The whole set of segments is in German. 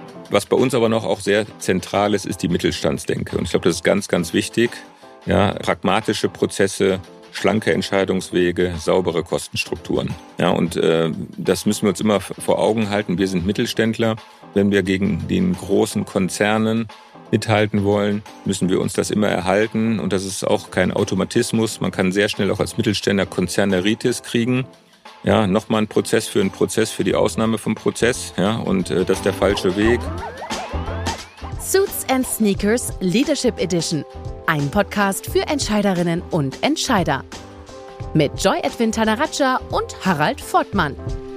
Was bei uns aber noch auch sehr zentral ist die Mittelstandsdenke. Und ich glaube, das ist ganz, ganz wichtig. Ja, pragmatische Prozesse, schlanke Entscheidungswege, saubere Kostenstrukturen. Ja, und das müssen wir uns immer vor Augen halten. Wir sind Mittelständler. Wenn wir gegen den großen Konzernen mithalten wollen, müssen wir uns das immer erhalten. Und das ist auch kein Automatismus. Man kann sehr schnell auch als Mittelständler Konzerneritis kriegen. Ja, nochmal ein Prozess für die Ausnahme vom Prozess. Ja, und das ist der falsche Weg. Suits and Sneakers Leadership Edition. Ein Podcast für Entscheiderinnen und Entscheider. Mit Joy Edwin Tanaraja und Harald Voltmann.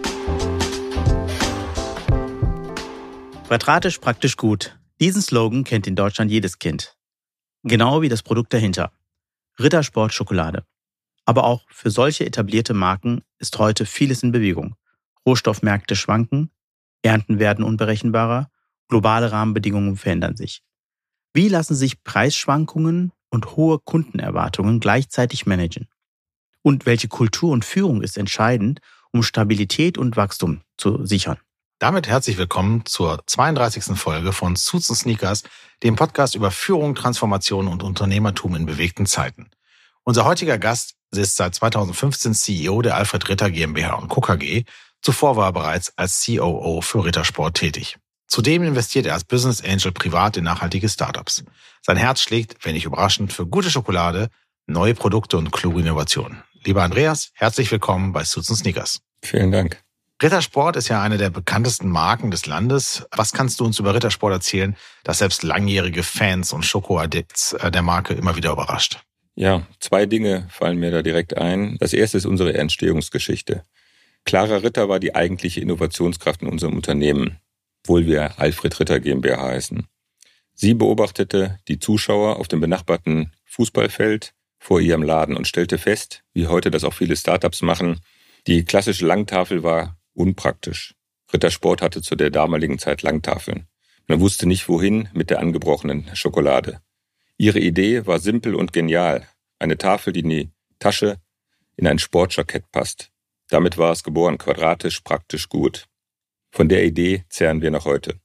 Quadratisch praktisch gut. Diesen Slogan kennt in Deutschland jedes Kind. Genau wie das Produkt dahinter. Rittersport Schokolade. Aber auch für solche etablierte Marken ist heute vieles in Bewegung. Rohstoffmärkte schwanken, Ernten werden unberechenbarer, globale Rahmenbedingungen verändern sich. Wie lassen sich Preisschwankungen und hohe Kundenerwartungen gleichzeitig managen? Und welche Kultur und Führung ist entscheidend, um Stabilität und Wachstum zu sichern? Damit herzlich willkommen zur 32. Folge von Suits & Sneakers, dem Podcast über Führung, Transformation und Unternehmertum in bewegten Zeiten. Unser heutiger Gast ist seit 2015 CEO der Alfred Ritter GmbH und Co. KG. Zuvor war er bereits als COO für Rittersport tätig. Zudem investiert er als Business Angel privat in nachhaltige Startups. Sein Herz schlägt, wenn nicht überraschend, für gute Schokolade, neue Produkte und kluge Innovationen. Lieber Andreas, herzlich willkommen bei Suits & Sneakers. Vielen Dank. Rittersport ist ja eine der bekanntesten Marken des Landes. Was kannst du uns über Rittersport erzählen, das selbst langjährige Fans und Schokoaddikts der Marke immer wieder überrascht? Ja, 2 Dinge fallen mir da direkt ein. Das erste ist unsere Entstehungsgeschichte. Clara Ritter war die eigentliche Innovationskraft in unserem Unternehmen, obwohl wir Alfred Ritter GmbH heißen. Sie beobachtete die Zuschauer auf dem benachbarten Fußballfeld vor ihrem Laden und stellte fest, wie heute das auch viele Startups machen, die klassische Langtafel war unpraktisch. Rittersport hatte zu der damaligen Zeit Langtafeln. Man wusste nicht, wohin mit der angebrochenen Schokolade. Ihre Idee war simpel und genial. Eine Tafel, die in die Tasche in ein Sportjackett passt. Damit war es geboren, quadratisch, praktisch gut. Von der Idee zehren wir noch heute.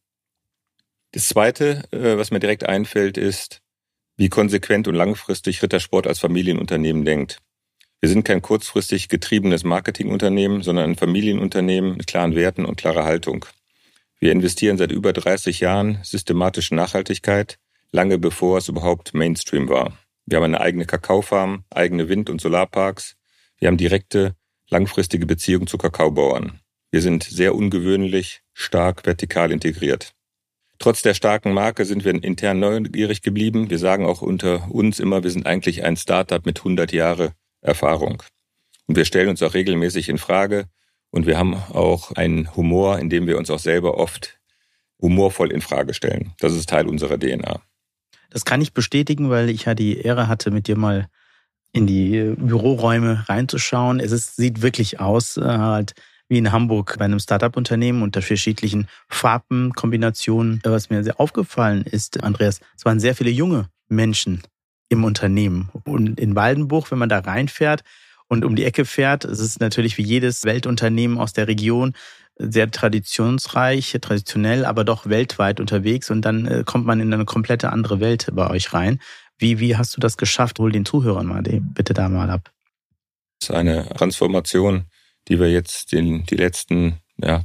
Das Zweite, was mir direkt einfällt, ist, wie konsequent und langfristig Rittersport als Familienunternehmen denkt. Wir sind kein kurzfristig getriebenes Marketingunternehmen, sondern ein Familienunternehmen mit klaren Werten und klarer Haltung. Wir investieren seit über 30 Jahren systematisch in Nachhaltigkeit, lange bevor es überhaupt Mainstream war. Wir haben eine eigene Kakaofarm, eigene Wind- und Solarparks. Wir haben direkte, langfristige Beziehungen zu Kakaobauern. Wir sind sehr ungewöhnlich, stark vertikal integriert. Trotz der starken Marke sind wir intern neugierig geblieben. Wir sagen auch unter uns immer, wir sind eigentlich ein Startup mit 100 Jahre Erfahrung. Und wir stellen uns auch regelmäßig in Frage. Und wir haben auch einen Humor, in dem wir uns auch selber oft humorvoll in Frage stellen. Das ist Teil unserer DNA. Das kann ich bestätigen, weil ich ja die Ehre hatte, mit dir mal in die Büroräume reinzuschauen. Sieht wirklich aus, halt wie in Hamburg bei einem Startup-Unternehmen unter verschiedenen Farbenkombinationen. Was mir sehr aufgefallen ist, Andreas, es waren sehr viele junge Menschen im Unternehmen. Und in Waldenburg, wenn man da reinfährt und um die Ecke fährt, es ist natürlich wie jedes Weltunternehmen aus der Region sehr traditionell, aber doch weltweit unterwegs. Und dann kommt man in eine komplette andere Welt bei euch rein. Wie hast du das geschafft? Hol den Zuhörern mal bitte da mal ab. Das ist eine Transformation, die wir jetzt die letzten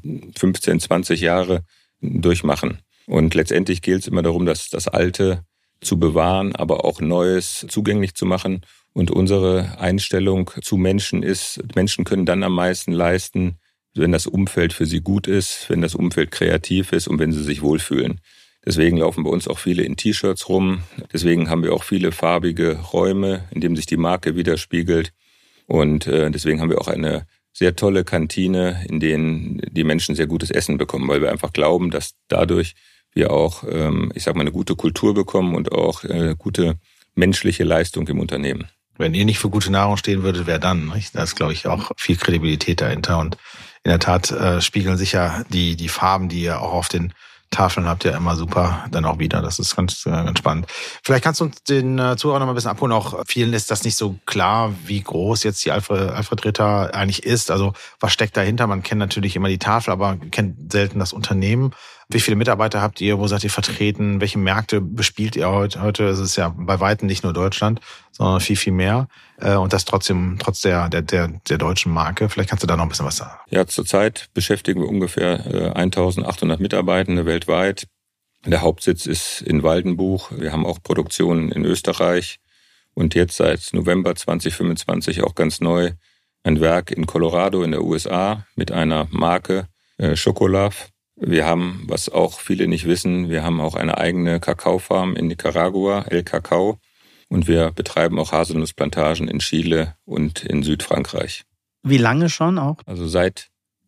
15, 20 Jahre durchmachen. Und letztendlich gilt es immer darum, das Alte zu bewahren, aber auch Neues zugänglich zu machen. Und unsere Einstellung zu Menschen ist, Menschen können dann am meisten leisten, wenn das Umfeld für sie gut ist, wenn das Umfeld kreativ ist und wenn sie sich wohlfühlen. Deswegen laufen bei uns auch viele in T-Shirts rum. Deswegen haben wir auch viele farbige Räume, in denen sich die Marke widerspiegelt. Und deswegen haben wir auch eine sehr tolle Kantine, in denen die Menschen sehr gutes Essen bekommen, weil wir einfach glauben, dass dadurch wir auch, eine gute Kultur bekommen und auch gute menschliche Leistung im Unternehmen. Wenn ihr nicht für gute Nahrung stehen würdet, wer dann? Da ist, glaube ich, auch viel Kredibilität dahinter. Und in der Tat spiegeln sich ja die Farben, die ihr auch auf den Tafeln habt, ja immer super dann auch wieder. Das ist ganz spannend. Vielleicht kannst du uns den Zuhörern noch mal ein bisschen abholen. Auch vielen ist das nicht so klar, wie groß jetzt die Alfred Ritter eigentlich ist. Also was steckt dahinter? Man kennt natürlich immer die Tafel, aber kennt selten das Unternehmen. Wie viele Mitarbeiter habt ihr? Wo seid ihr vertreten? Welche Märkte bespielt ihr heute? Heute ist es ja bei weitem nicht nur Deutschland, sondern viel, viel mehr. Und das trotzdem, trotz der deutschen Marke. Vielleicht kannst du da noch ein bisschen was sagen. Ja, zurzeit beschäftigen wir ungefähr 1800 Mitarbeitende weltweit. Der Hauptsitz ist in Waldenbuch. Wir haben auch Produktionen in Österreich und jetzt seit November 2025 auch ganz neu ein Werk in Colorado in der USA mit einer Marke Chocolaf. Wir haben, was auch viele nicht wissen, wir haben auch eine eigene Kakaofarm in Nicaragua, El Cacao. Und wir betreiben auch Haselnussplantagen in Chile und in Südfrankreich. Wie lange schon auch? Also seit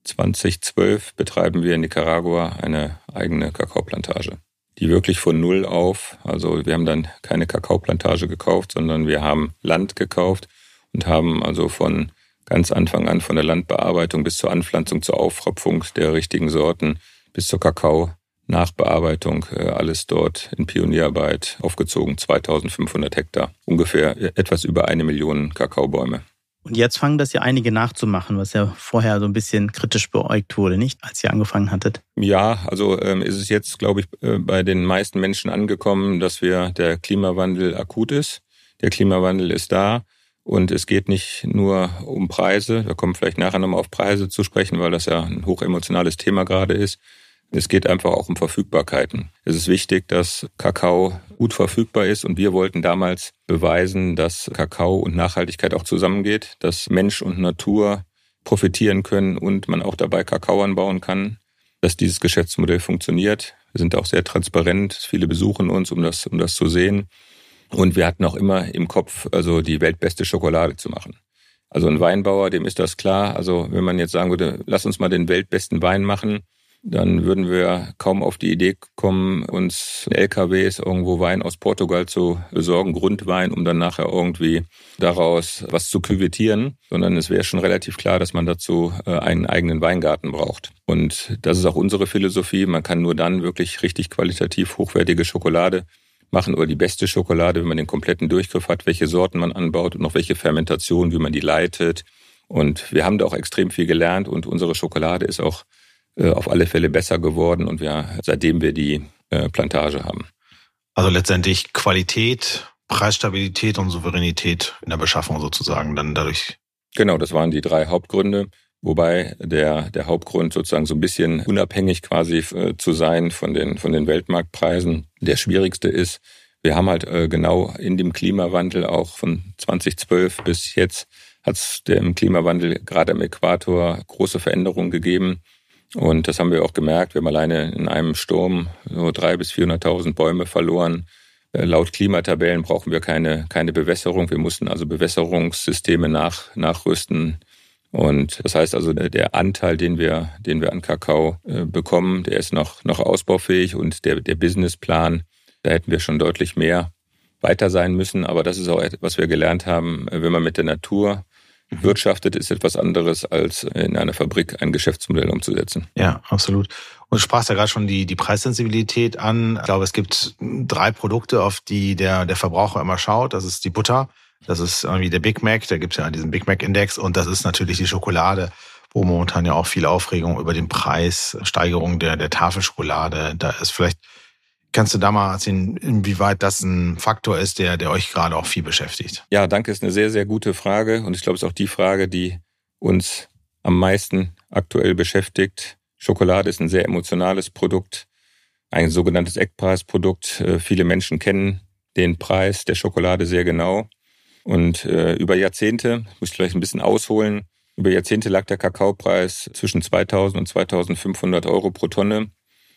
2012 betreiben wir in Nicaragua eine eigene Kakaoplantage, die wirklich von Null auf, also wir haben dann keine Kakaoplantage gekauft, sondern wir haben Land gekauft und haben also von ganz Anfang an, von der Landbearbeitung bis zur Anpflanzung, zur Aufröpfung der richtigen Sorten bis zur Kakao-Nachbearbeitung, alles dort in Pionierarbeit aufgezogen, 2500 Hektar, ungefähr etwas über 1 Million Kakaobäume. Und jetzt fangen das ja einige nachzumachen, was ja vorher so ein bisschen kritisch beäugt wurde, nicht, als ihr angefangen hattet? Ja, also ist es jetzt, glaube ich, bei den meisten Menschen angekommen, dass der Klimawandel akut ist. Der Klimawandel ist da und es geht nicht nur um Preise. Wir kommen vielleicht nachher nochmal auf Preise zu sprechen, weil das ja ein hochemotionales Thema gerade ist. Es geht einfach auch um Verfügbarkeiten. Es ist wichtig, dass Kakao gut verfügbar ist und wir wollten damals beweisen, dass Kakao und Nachhaltigkeit auch zusammengeht, dass Mensch und Natur profitieren können und man auch dabei Kakao anbauen kann, dass dieses Geschäftsmodell funktioniert. Wir sind auch sehr transparent, viele besuchen uns, um das zu sehen. Und wir hatten auch immer im Kopf, also die weltbeste Schokolade zu machen. Also ein Weinbauer, dem ist das klar. Also wenn man jetzt sagen würde, lass uns mal den weltbesten Wein machen, dann würden wir kaum auf die Idee kommen, uns LKWs irgendwo Wein aus Portugal zu besorgen, Grundwein, um dann nachher irgendwie daraus was zu küvettieren, sondern es wäre schon relativ klar, dass man dazu einen eigenen Weingarten braucht. Und das ist auch unsere Philosophie. Man kann nur dann wirklich richtig qualitativ hochwertige Schokolade machen oder die beste Schokolade, wenn man den kompletten Durchgriff hat, welche Sorten man anbaut und noch welche Fermentation, wie man die leitet. Und wir haben da auch extrem viel gelernt und unsere Schokolade ist auch auf alle Fälle besser geworden und seitdem wir die Plantage haben. Also letztendlich Qualität, Preisstabilität und Souveränität in der Beschaffung sozusagen dann dadurch. Genau, das waren die 3 Hauptgründe, wobei der Hauptgrund sozusagen so ein bisschen unabhängig quasi zu sein von den Weltmarktpreisen der schwierigste ist. Wir haben halt genau in dem Klimawandel auch von 2012 bis jetzt hat es im Klimawandel gerade am Äquator große Veränderungen gegeben. Und das haben wir auch gemerkt. Wir haben alleine in einem Sturm so 300.000 bis 400.000 Bäume verloren. Laut Klimatabellen brauchen wir keine Bewässerung. Wir mussten also Bewässerungssysteme nachrüsten. Und das heißt also, der Anteil, den wir an Kakao bekommen, der ist noch ausbaufähig. Und der Businessplan, da hätten wir schon deutlich mehr weiter sein müssen. Aber das ist auch, was wir gelernt haben, wenn man mit der Natur wirtschaftet, ist etwas anderes, als in einer Fabrik ein Geschäftsmodell umzusetzen. Ja, absolut. Und du sprachst ja gerade schon die Preissensibilität an. Ich glaube, es gibt 3 Produkte, auf die der Verbraucher immer schaut. Das ist die Butter, das ist irgendwie der Big Mac, da gibt es ja diesen Big Mac-Index und das ist natürlich die Schokolade, wo momentan ja auch viel Aufregung über den Preis, Steigerung der Tafelschokolade da ist. Vielleicht kannst du da mal erzählen, inwieweit das ein Faktor ist, der euch gerade auch viel beschäftigt? Ja, danke, ist eine sehr, sehr gute Frage. Und ich glaube, es ist auch die Frage, die uns am meisten aktuell beschäftigt. Schokolade ist ein sehr emotionales Produkt, ein sogenanntes Eckpreisprodukt. Viele Menschen kennen den Preis der Schokolade sehr genau. Und über Jahrzehnte, muss ich vielleicht ein bisschen ausholen, über Jahrzehnte lag der Kakaopreis zwischen 2.000 und 2.500 Euro pro Tonne.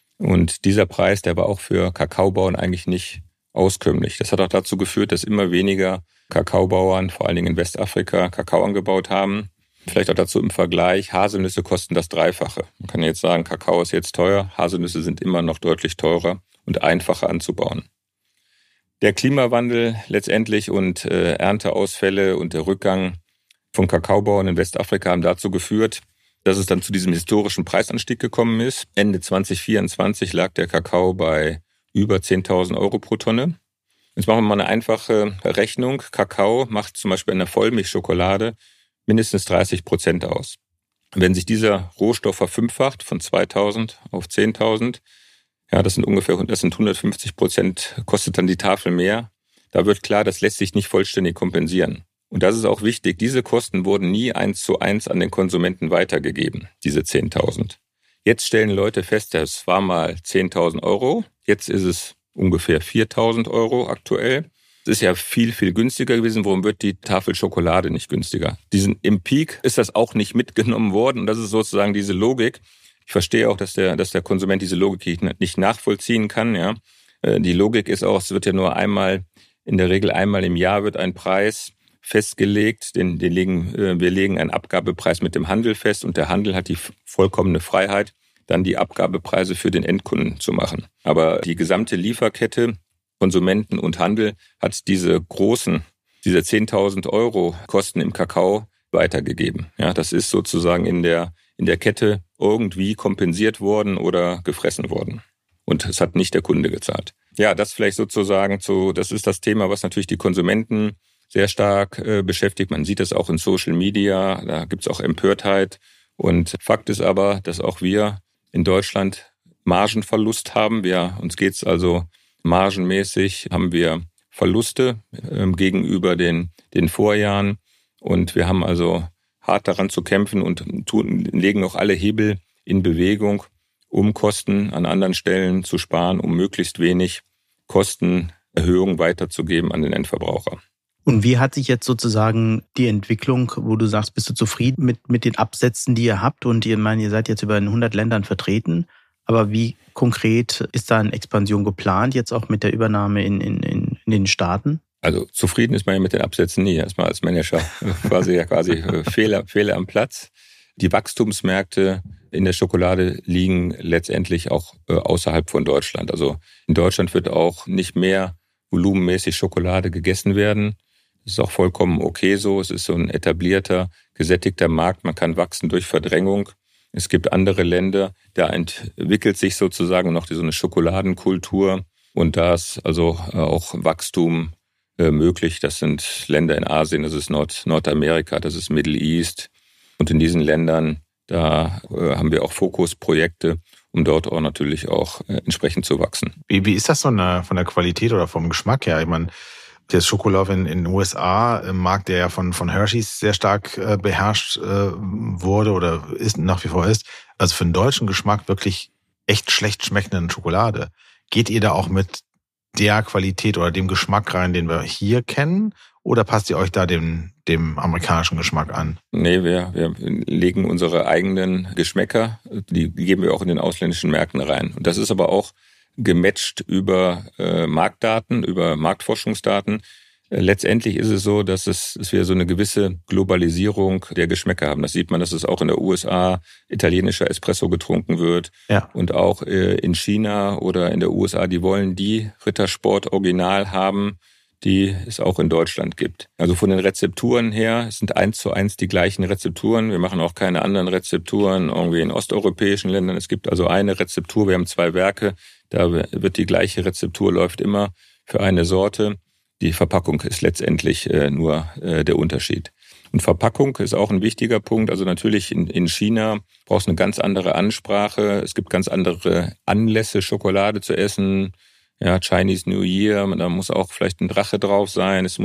Und dieser Preis, der war auch für Kakaobauern eigentlich nicht auskömmlich. Das hat auch dazu geführt, dass immer weniger Kakaobauern, vor allen Dingen in Westafrika, Kakao angebaut haben. Vielleicht auch dazu im Vergleich, Haselnüsse kosten das 3-fache. Man kann jetzt sagen, Kakao ist jetzt teuer, Haselnüsse sind immer noch deutlich teurer und einfacher anzubauen. Der Klimawandel letztendlich und Ernteausfälle und der Rückgang von Kakaobauern in Westafrika haben dazu geführt, dass es dann zu diesem historischen Preisanstieg gekommen ist. Ende 2024 lag der Kakao bei über 10.000 Euro pro Tonne. Jetzt machen wir mal eine einfache Rechnung. Kakao macht zum Beispiel in der Vollmilchschokolade mindestens 30% aus. Wenn sich dieser Rohstoff verfünffacht von 2.000 auf 10.000, Ja, das sind 150%, kostet dann die Tafel mehr. Da wird klar, das lässt sich nicht vollständig kompensieren. Und das ist auch wichtig, diese Kosten wurden nie 1:1 an den Konsumenten weitergegeben, diese 10.000. Jetzt stellen Leute fest, das war mal 10.000 Euro, jetzt ist es ungefähr 4.000 Euro aktuell. Das ist ja viel, viel günstiger gewesen. Warum wird die Tafel Schokolade nicht günstiger? Im Peak ist das auch nicht mitgenommen worden und das ist sozusagen diese Logik. Ich verstehe auch, dass der Konsument diese Logik nicht nachvollziehen kann. Ja, die Logik ist auch, es wird ja nur in der Regel einmal im Jahr wird ein Preis festgelegt. Wir legen einen Abgabepreis mit dem Handel fest und der Handel hat die vollkommene Freiheit, dann die Abgabepreise für den Endkunden zu machen. Aber die gesamte Lieferkette, Konsumenten und Handel, hat diese 10.000 Euro Kosten im Kakao weitergegeben. Ja, das ist sozusagen in der Kette irgendwie kompensiert worden oder gefressen worden. Und es hat nicht der Kunde gezahlt. Ja, das vielleicht sozusagen das ist das Thema, was natürlich die Konsumenten sehr stark beschäftigt. Man sieht das auch in Social Media, da gibt es auch Empörtheit. Und Fakt ist aber, dass auch wir in Deutschland Margenverlust haben. Uns geht's also margenmäßig, haben wir Verluste gegenüber den Vorjahren. Und wir haben also hart daran zu kämpfen und legen auch alle Hebel in Bewegung, um Kosten an anderen Stellen zu sparen, um möglichst wenig Kostenerhöhung weiterzugeben an den Endverbraucher. Und wie hat sich jetzt sozusagen die Entwicklung, wo du sagst, bist du zufrieden mit den Absätzen, die ihr habt? Und ihr seid jetzt über in 100 Ländern vertreten. Aber wie konkret ist da eine Expansion geplant, jetzt auch mit der Übernahme in den Staaten? Also zufrieden ist man ja mit den Absätzen nie. Erstmal als Manager quasi Fehler am Platz. Die Wachstumsmärkte in der Schokolade liegen letztendlich auch außerhalb von Deutschland. Also in Deutschland wird auch nicht mehr volumenmäßig Schokolade gegessen werden. Das ist auch vollkommen okay so. Es ist so ein etablierter, gesättigter Markt. Man kann wachsen durch Verdrängung. Es gibt andere Länder, da entwickelt sich sozusagen noch so eine Schokoladenkultur. Und da ist also auch Wachstum möglich. Das sind Länder in Asien, das ist Nordamerika, das ist Middle East. Und in diesen Ländern, da haben wir auch Fokusprojekte, um dort auch natürlich auch entsprechend zu wachsen. Wie ist das von der Qualität oder vom Geschmack her? Ich meine, der Schokolade in den USA, ein Markt, der ja von Hershey's sehr stark beherrscht wurde oder nach wie vor ist, also für den deutschen Geschmack wirklich echt schlecht schmeckenden Schokolade. Geht ihr da auch mit der Qualität oder dem Geschmack rein, den wir hier kennen? Oder passt ihr euch da dem amerikanischen Geschmack an? Nee, wir legen unsere eigenen Geschmäcker, die geben wir auch in den ausländischen Märkten rein. Und das ist aber auch gematcht über Marktdaten, über Marktforschungsdaten. Letztendlich ist es so, dass wir so eine gewisse Globalisierung der Geschmäcker haben. Das sieht man, dass es auch in der USA italienischer Espresso getrunken wird. Ja. Und auch in China oder in der USA, die wollen die Rittersport Original haben, die es auch in Deutschland gibt. Also von den Rezepturen her, es sind 1:1 die gleichen Rezepturen. Wir machen auch keine anderen Rezepturen irgendwie in osteuropäischen Ländern. Es gibt also eine Rezeptur, wir haben 2 Werke, da wird die gleiche Rezeptur, läuft immer für eine Sorte. Die Verpackung ist letztendlich nur der Unterschied. Und Verpackung ist auch ein wichtiger Punkt. Also natürlich in China brauchst du eine ganz andere Ansprache. Es gibt ganz andere Anlässe, Schokolade zu essen. Ja, Chinese New Year, da muss auch vielleicht ein Drache drauf sein. Es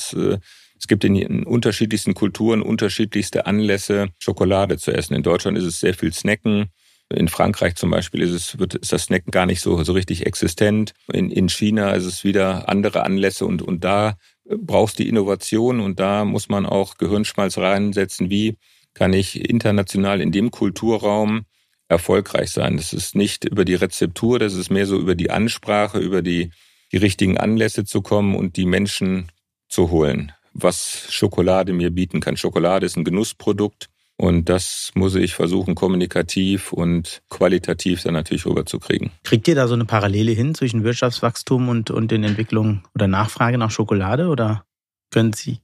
gibt in unterschiedlichsten Kulturen unterschiedlichste Anlässe, Schokolade zu essen. In Deutschland ist es sehr viel Snacken. In Frankreich zum Beispiel ist das Snacken gar nicht so richtig existent. In China ist es wieder andere Anlässe und da brauchst du die Innovation und da muss man auch Gehirnschmalz reinsetzen. Wie kann ich international in dem Kulturraum erfolgreich sein? Das ist nicht über die Rezeptur, das ist mehr so über die Ansprache, über die richtigen Anlässe zu kommen und die Menschen zu holen, was Schokolade mir bieten kann. Schokolade ist ein Genussprodukt und das muss ich versuchen, kommunikativ und qualitativ dann natürlich rüberzukriegen. Kriegt ihr da so eine Parallele hin zwischen Wirtschaftswachstum und den Entwicklungen oder Nachfrage nach Schokolade oder können sich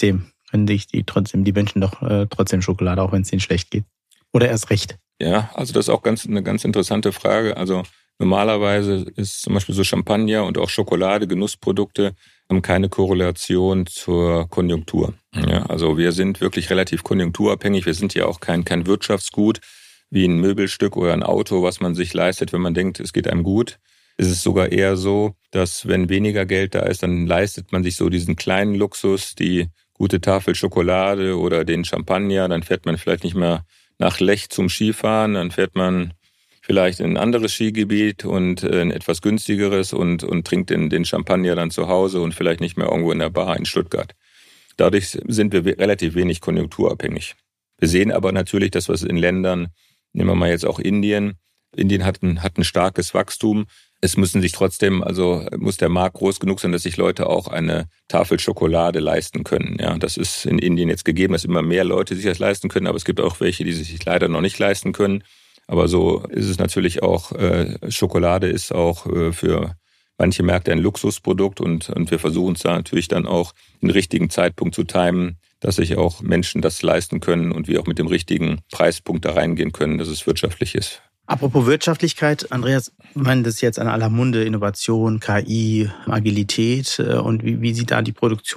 die Menschen doch trotzdem Schokolade, auch wenn es ihnen schlecht geht? Oder erst recht? Ja, also das ist auch eine ganz interessante Frage. Also normalerweise ist zum Beispiel so Champagner und auch Schokolade, Genussprodukte, haben keine Korrelation zur Konjunktur. Ja, also wir sind wirklich relativ konjunkturabhängig. Wir sind ja auch kein Wirtschaftsgut. wie ein Möbelstück oder ein Auto, was man sich leistet, wenn man denkt, es geht einem gut. Es ist sogar eher so, dass wenn weniger Geld da ist, dann leistet man sich so diesen kleinen Luxus, die gute Tafel Schokolade oder den Champagner. Dann fährt man vielleicht nicht mehr nach Lech zum Skifahren, dann fährt man vielleicht in ein anderes Skigebiet und ein etwas günstigeres und trinkt den Champagner dann zu Hause und vielleicht nicht mehr irgendwo in der Bar in Stuttgart. Dadurch sind wir relativ wenig konjunkturabhängig. Wir sehen aber natürlich, dass was in Ländern, nehmen wir mal jetzt auch Indien hat ein starkes Wachstum. Es müssen sich trotzdem, also muss der Markt groß genug sein, dass sich Leute auch eine Tafel Schokolade leisten können. Ja, das ist in Indien jetzt gegeben, dass immer mehr Leute sich das leisten können, aber es gibt auch welche, die sich leider noch nicht leisten können. Aber so ist es natürlich auch, Schokolade ist auch für manche Märkte ein Luxusprodukt und wir versuchen es da natürlich dann auch den richtigen Zeitpunkt zu timen, dass sich auch Menschen das leisten können und wir auch mit dem richtigen Preispunkt da reingehen können, dass es wirtschaftlich ist. Apropos Wirtschaftlichkeit, Andreas, ich meine, das ist jetzt in aller Munde, Innovation, KI, Agilität und wie sehen da die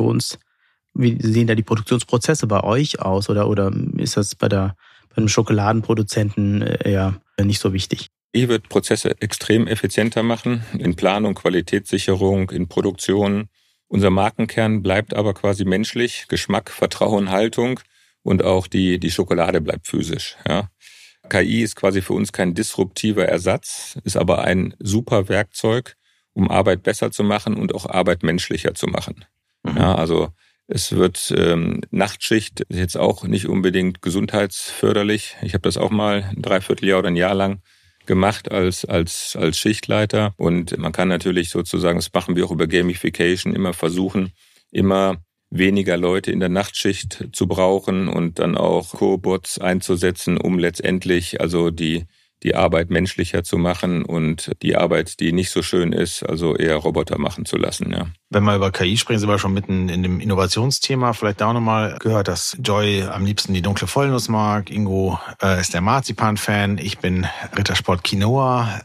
Produktionsprozesse bei euch aus oder ist das bei einem Schokoladenproduzenten eher nicht so wichtig? Ich würde Prozesse extrem effizienter machen, in Planung, Qualitätssicherung, in Produktion. Unser Markenkern bleibt aber quasi menschlich, Geschmack, Vertrauen, Haltung und auch die Schokolade bleibt physisch. Ja. KI ist quasi für uns kein disruptiver Ersatz, ist aber ein super Werkzeug, um Arbeit besser zu machen und auch Arbeit menschlicher zu machen. Ja, also es wird Nachtschicht ist jetzt auch nicht unbedingt gesundheitsförderlich. Ich habe das auch mal ein Dreivierteljahr oder ein Jahr lang gemacht als Schichtleiter. Und man kann natürlich sozusagen, das machen wir auch über Gamification, immer versuchen, immer weniger Leute in der Nachtschicht zu brauchen und dann auch Cobots einzusetzen, um letztendlich also die Arbeit menschlicher zu machen und die Arbeit, die nicht so schön ist, also eher Roboter machen zu lassen. Ja. Wenn wir über KI sprechen, sind wir schon mitten in dem Innovationsthema. Vielleicht da auch nochmal gehört, dass Joy am liebsten die dunkle Vollnuss mag. Ingo ist der Marzipan-Fan. Ich bin Rittersport Quinoa.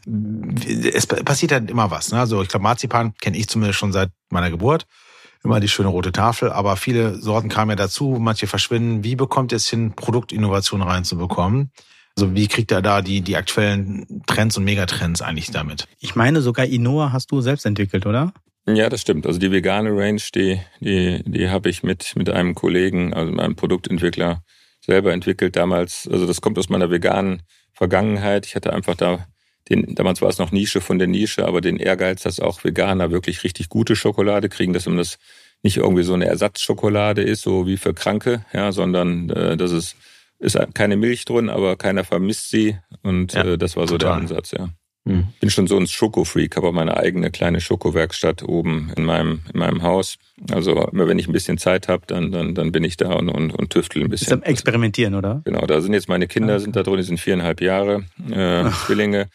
Es passiert halt immer was. Ne? Also ich glaube, Marzipan kenne ich zumindest schon seit meiner Geburt. Immer die schöne rote Tafel, aber viele Sorten kamen ja dazu, manche verschwinden. Wie bekommt ihr es hin, Produktinnovation reinzubekommen? Also wie kriegt ihr da die aktuellen Trends und Megatrends eigentlich damit? Ich meine, sogar Inoa hast du selbst entwickelt, oder? Ja, das stimmt. Also die vegane Range, die habe ich mit einem Kollegen, also mit einem Produktentwickler selber entwickelt damals. Also das kommt aus meiner veganen Vergangenheit. Ich hatte einfach damals war es noch Nische von der Nische, aber den Ehrgeiz, dass auch Veganer wirklich richtig gute Schokolade kriegen, dass das nicht irgendwie so eine Ersatzschokolade ist, so wie für Kranke, ja, sondern dass es ist keine Milch drin, aber keiner vermisst sie und ja, das war so total der Ansatz, ja. Bin schon so ein Schokofreak, habe auch meine eigene kleine Schokowerkstatt oben in meinem Haus. Also immer wenn ich ein bisschen Zeit habe, dann bin ich da und tüftel ein bisschen. Ist am Experimentieren, oder? Genau, da sind jetzt meine Kinder sind da drin, die sind 4,5 Jahre, Zwillinge.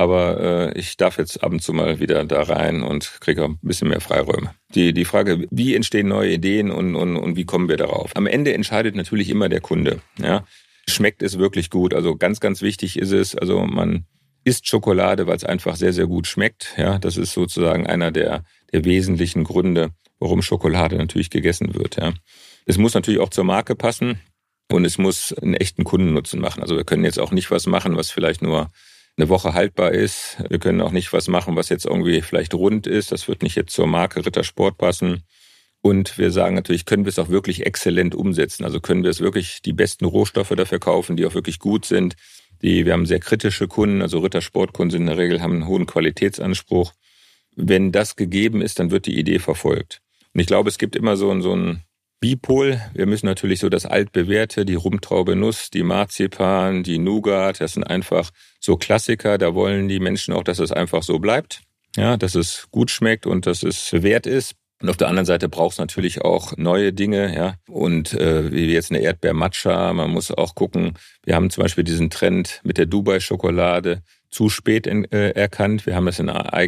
Aber ich darf jetzt ab und zu mal wieder da rein und kriege auch ein bisschen mehr Freiräume. Die Frage, wie entstehen neue Ideen und wie kommen wir darauf? Am Ende entscheidet natürlich immer der Kunde. Ja? Schmeckt es wirklich gut? Also ganz, ganz wichtig ist es, also man isst Schokolade, weil es einfach sehr, sehr gut schmeckt. Ja? Das ist sozusagen einer der wesentlichen Gründe, warum Schokolade natürlich gegessen wird. Ja? Es muss natürlich auch zur Marke passen und es muss einen echten Kundennutzen machen. Also wir können jetzt auch nicht was machen, was vielleicht nur eine Woche haltbar ist. Wir können auch nicht was machen, was jetzt irgendwie vielleicht rund ist. Das wird nicht jetzt zur Marke Rittersport passen. Und wir sagen natürlich, können wir es auch wirklich exzellent umsetzen. Also können wir es wirklich die besten Rohstoffe dafür kaufen, die auch wirklich gut sind. Wir haben sehr kritische Kunden, also Rittersportkunden in der Regel haben einen hohen Qualitätsanspruch. Wenn das gegeben ist, dann wird die Idee verfolgt. Und ich glaube, es gibt immer so einen Bipol. Wir müssen natürlich so das altbewährte, die Rumtraube Nuss, die Marzipan, die Nougat, das sind einfach so Klassiker. Da wollen die Menschen auch, dass es einfach so bleibt. Ja, dass es gut schmeckt und dass es wert ist. Und auf der anderen Seite braucht es natürlich auch neue Dinge, ja. Und wie jetzt eine Erdbeer-Matcha, man muss auch gucken. Wir haben zum Beispiel diesen Trend mit der Dubai-Schokolade zu spät erkannt. Wir haben das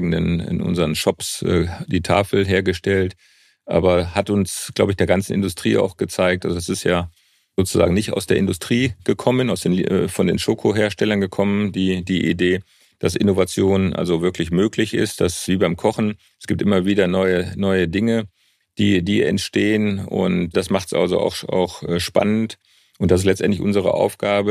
in unseren Shops die Tafel hergestellt. Aber hat uns, glaube ich, der ganzen Industrie auch gezeigt, also es ist ja sozusagen nicht aus der Industrie gekommen, von den Schokoherstellern gekommen, die Idee, dass Innovation also wirklich möglich ist, dass wie beim Kochen, es gibt immer wieder neue Dinge, die entstehen und das macht es also auch spannend und das ist letztendlich unsere Aufgabe,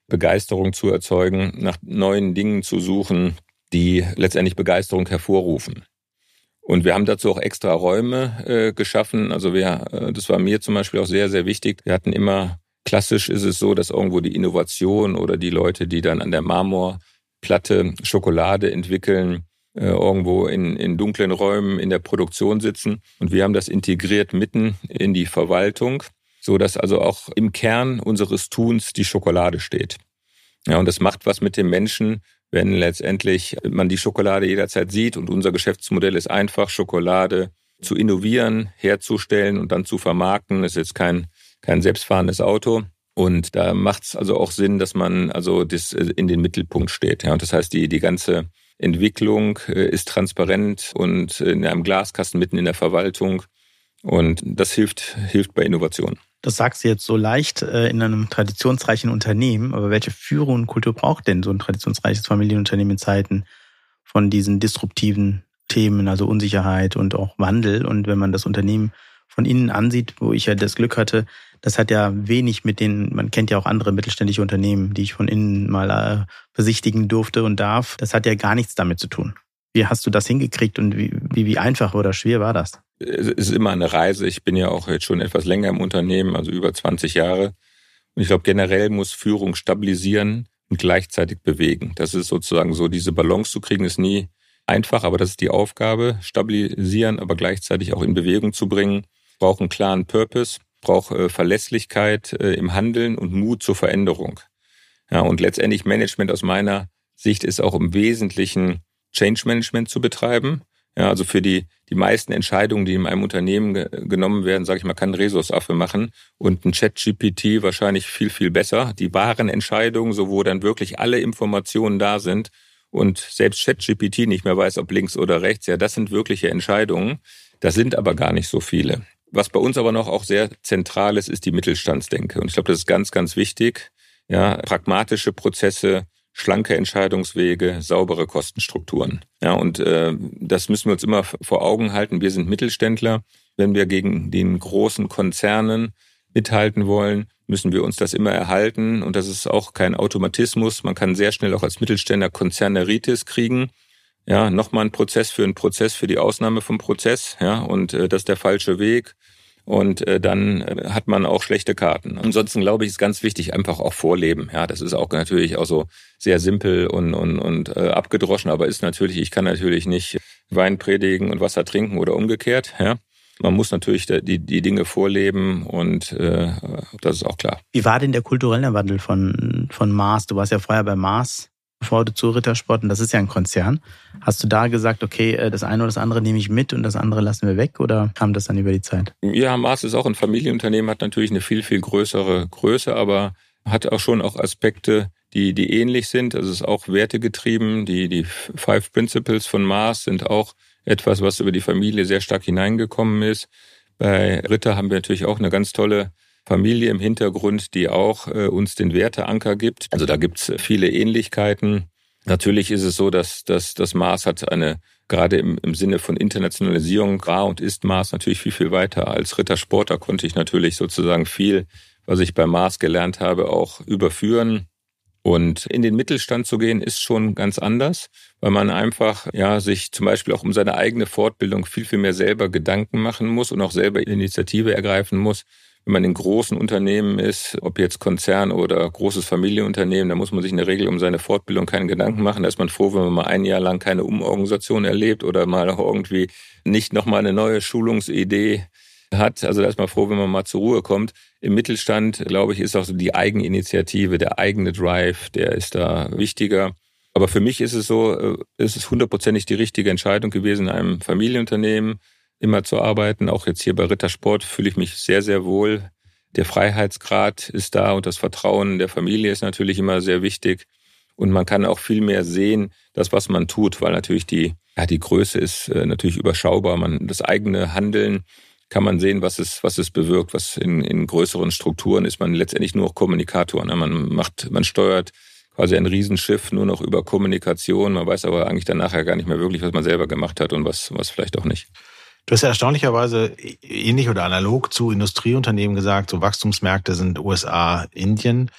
Begeisterung zu erzeugen, nach neuen Dingen zu suchen, die letztendlich Begeisterung hervorrufen. Und wir haben dazu auch extra Räume geschaffen. Also das war mir zum Beispiel auch sehr, sehr wichtig. Wir hatten immer, klassisch ist es so, dass irgendwo die Innovation oder die Leute, die dann an der Marmorplatte Schokolade entwickeln, irgendwo in dunklen Räumen in der Produktion sitzen. Und wir haben das integriert mitten in die Verwaltung, so dass also auch im Kern unseres Tuns die Schokolade steht. Ja, und das macht was mit dem Menschen, wenn letztendlich man die Schokolade jederzeit sieht. Und unser Geschäftsmodell ist einfach, Schokolade zu innovieren, herzustellen und dann zu vermarkten. Das ist jetzt kein selbstfahrendes Auto. Und da macht es also auch Sinn, dass man also das in den Mittelpunkt steht. Ja, und das heißt, die ganze Entwicklung ist transparent und in einem Glaskasten mitten in der Verwaltung. Und das hilft bei Innovation. Das sagst du jetzt so leicht in einem traditionsreichen Unternehmen, aber welche Führung und Kultur braucht denn so ein traditionsreiches Familienunternehmen in Zeiten von diesen disruptiven Themen, also Unsicherheit und auch Wandel? Und wenn man das Unternehmen von innen ansieht, wo ich ja das Glück hatte, das hat ja wenig mit man kennt ja auch andere mittelständische Unternehmen, die ich von innen mal besichtigen durfte und darf. Das hat ja gar nichts damit zu tun. Wie hast du das hingekriegt und wie einfach oder schwer war das? Es ist immer eine Reise. Ich bin ja auch jetzt schon etwas länger im Unternehmen, also über 20 Jahre. Und ich glaube, generell muss Führung stabilisieren und gleichzeitig bewegen. Das ist sozusagen so, diese Balance zu kriegen, ist nie einfach, aber das ist die Aufgabe, stabilisieren, aber gleichzeitig auch in Bewegung zu bringen. Braucht einen klaren Purpose, braucht Verlässlichkeit im Handeln und Mut zur Veränderung. Ja, und letztendlich Management aus meiner Sicht ist auch im Wesentlichen Change Management zu betreiben. Ja, also für die meisten Entscheidungen, die in einem Unternehmen genommen werden, sage ich mal, kann ein Rhesusaffe machen und ein ChatGPT wahrscheinlich viel, viel besser. Die wahren Entscheidungen, so wo dann wirklich alle Informationen da sind und selbst ChatGPT nicht mehr weiß, ob links oder rechts, ja, das sind wirkliche Entscheidungen. Das sind aber gar nicht so viele. Was bei uns aber noch auch sehr zentral ist die Mittelstandsdenke. Und ich glaube, das ist ganz, ganz wichtig. Ja, pragmatische Prozesse, schlanke Entscheidungswege, saubere Kostenstrukturen. Ja, und das müssen wir uns immer vor Augen halten. Wir sind Mittelständler. Wenn wir gegen den großen Konzernen mithalten wollen, müssen wir uns das immer erhalten. Und das ist auch kein Automatismus. Man kann sehr schnell auch als Mittelständler Konzerneritis kriegen. Ja, nochmal ein Prozess für die Ausnahme vom Prozess. Ja, und das ist der falsche Weg. Und dann hat man auch schlechte Karten. Ansonsten glaube ich, ist ganz wichtig, einfach auch vorleben. Ja, das ist auch natürlich auch so sehr simpel und abgedroschen, aber ist natürlich, ich kann natürlich nicht Wein predigen und Wasser trinken oder umgekehrt. Ja, man muss natürlich die Dinge vorleben und das ist auch klar. Wie war denn der kulturelle Wandel von Mars? Du warst ja vorher bei Mars, bevor du zu Rittersport, und das ist ja ein Konzern. Hast du da gesagt, okay, das eine oder das andere nehme ich mit und das andere lassen wir weg, oder kam das dann über die Zeit? Ja, Mars ist auch ein Familienunternehmen, hat natürlich eine viel, viel größere Größe, aber hat auch schon auch Aspekte, die ähnlich sind. Also es ist auch wertegetrieben. Die 5 Principles von Mars sind auch etwas, was über die Familie sehr stark hineingekommen ist. Bei Ritter haben wir natürlich auch eine ganz tolle Familie im Hintergrund, die auch uns den Werteanker gibt. Also da gibt's viele Ähnlichkeiten. Natürlich ist es so, dass das Mars hat gerade im Sinne von Internationalisierung, war und ist Mars natürlich viel, viel weiter. Als Rittersport, da konnte ich natürlich sozusagen viel, was ich bei Mars gelernt habe, auch überführen. Und in den Mittelstand zu gehen, ist schon ganz anders, weil man einfach sich zum Beispiel auch um seine eigene Fortbildung viel, viel mehr selber Gedanken machen muss und auch selber Initiative ergreifen muss. Wenn man in großen Unternehmen ist, ob jetzt Konzern oder großes Familienunternehmen, da muss man sich in der Regel um seine Fortbildung keinen Gedanken machen. Da ist man froh, wenn man mal ein Jahr lang keine Umorganisation erlebt oder mal irgendwie nicht nochmal eine neue Schulungsidee hat. Also da ist man froh, wenn man mal zur Ruhe kommt. Im Mittelstand, glaube ich, ist auch so die Eigeninitiative, der eigene Drive, der ist da wichtiger. Aber für mich ist es so, es ist 100%ig die richtige Entscheidung gewesen, in einem Familienunternehmen immer zu arbeiten. Auch jetzt hier bei Rittersport fühle ich mich sehr, sehr wohl. Der Freiheitsgrad ist da und das Vertrauen der Familie ist natürlich immer sehr wichtig. Und man kann auch viel mehr sehen, das, was man tut, weil natürlich die Größe ist natürlich überschaubar. Das eigene Handeln kann man sehen, was es bewirkt. Was in größeren Strukturen ist man letztendlich nur Kommunikator. Man steuert quasi ein Riesenschiff nur noch über Kommunikation. Man weiß aber eigentlich dann nachher gar nicht mehr wirklich, was man selber gemacht hat und was vielleicht auch nicht. Du hast ja erstaunlicherweise ähnlich oder analog zu Industrieunternehmen gesagt, so Wachstumsmärkte sind USA, Indien.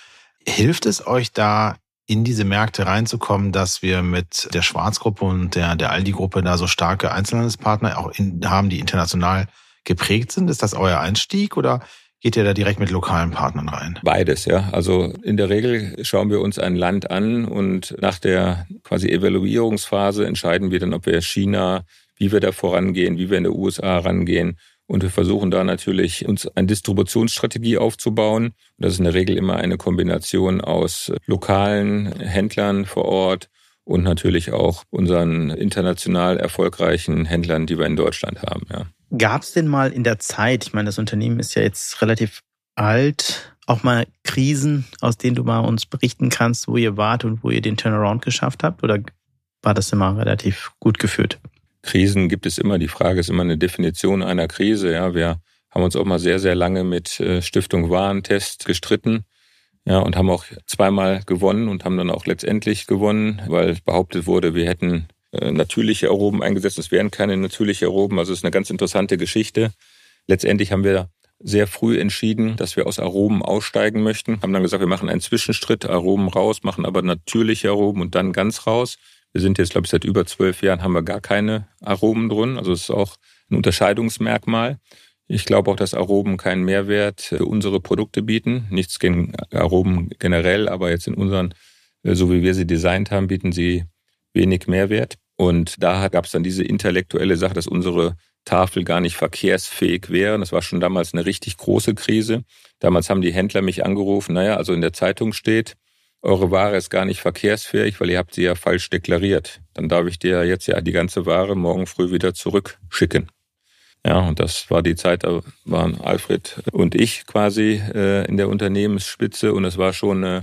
Hilft es euch da, in diese Märkte reinzukommen, dass wir mit der Schwarz-Gruppe und der Aldi-Gruppe da so starke Einzelhandelspartner auch haben, die international geprägt sind? Ist das euer Einstieg oder geht ihr da direkt mit lokalen Partnern rein? Beides, ja. Also in der Regel schauen wir uns ein Land an und nach der quasi Evaluierungsphase entscheiden wir dann, ob wir China, wie wir da vorangehen, wie wir in der USA rangehen. Und wir versuchen da natürlich, uns eine Distributionsstrategie aufzubauen. Und das ist in der Regel immer eine Kombination aus lokalen Händlern vor Ort und natürlich auch unseren international erfolgreichen Händlern, die wir in Deutschland haben. Ja. Gab es denn mal in der Zeit, ich meine, das Unternehmen ist ja jetzt relativ alt, auch mal Krisen, aus denen du mal uns berichten kannst, wo ihr wart und wo ihr den Turnaround geschafft habt? Oder war das immer relativ gut geführt? Krisen gibt es immer. Die Frage ist immer eine Definition einer Krise. Ja, wir haben uns auch mal sehr, sehr lange mit Stiftung Warentest gestritten. Ja, und haben auch zweimal gewonnen und haben dann auch letztendlich gewonnen, weil behauptet wurde, wir hätten natürliche Aromen eingesetzt. Es wären keine natürlichen Aromen. Also es ist eine ganz interessante Geschichte. Letztendlich haben wir sehr früh entschieden, dass wir aus Aromen aussteigen möchten. Haben dann gesagt, wir machen einen Zwischenschritt, Aromen raus, machen aber natürliche Aromen und dann ganz raus. Wir sind jetzt, glaube ich, seit über 12 Jahren haben wir gar keine Aromen drin. Also es ist auch ein Unterscheidungsmerkmal. Ich glaube auch, dass Aromen keinen Mehrwert für unsere Produkte bieten. Nichts gegen Aromen generell, aber jetzt in unseren, so wie wir sie designt haben, bieten sie wenig Mehrwert. Und da gab es dann diese intellektuelle Sache, dass unsere Tafel gar nicht verkehrsfähig wäre. Das war schon damals eine richtig große Krise. Damals haben die Händler mich angerufen, also in der Zeitung steht, eure Ware ist gar nicht verkehrsfähig, weil ihr habt sie ja falsch deklariert. Dann darf ich dir jetzt ja die ganze Ware morgen früh wieder zurückschicken. Ja, und das war die Zeit, da waren Alfred und ich quasi in der Unternehmensspitze und es war schon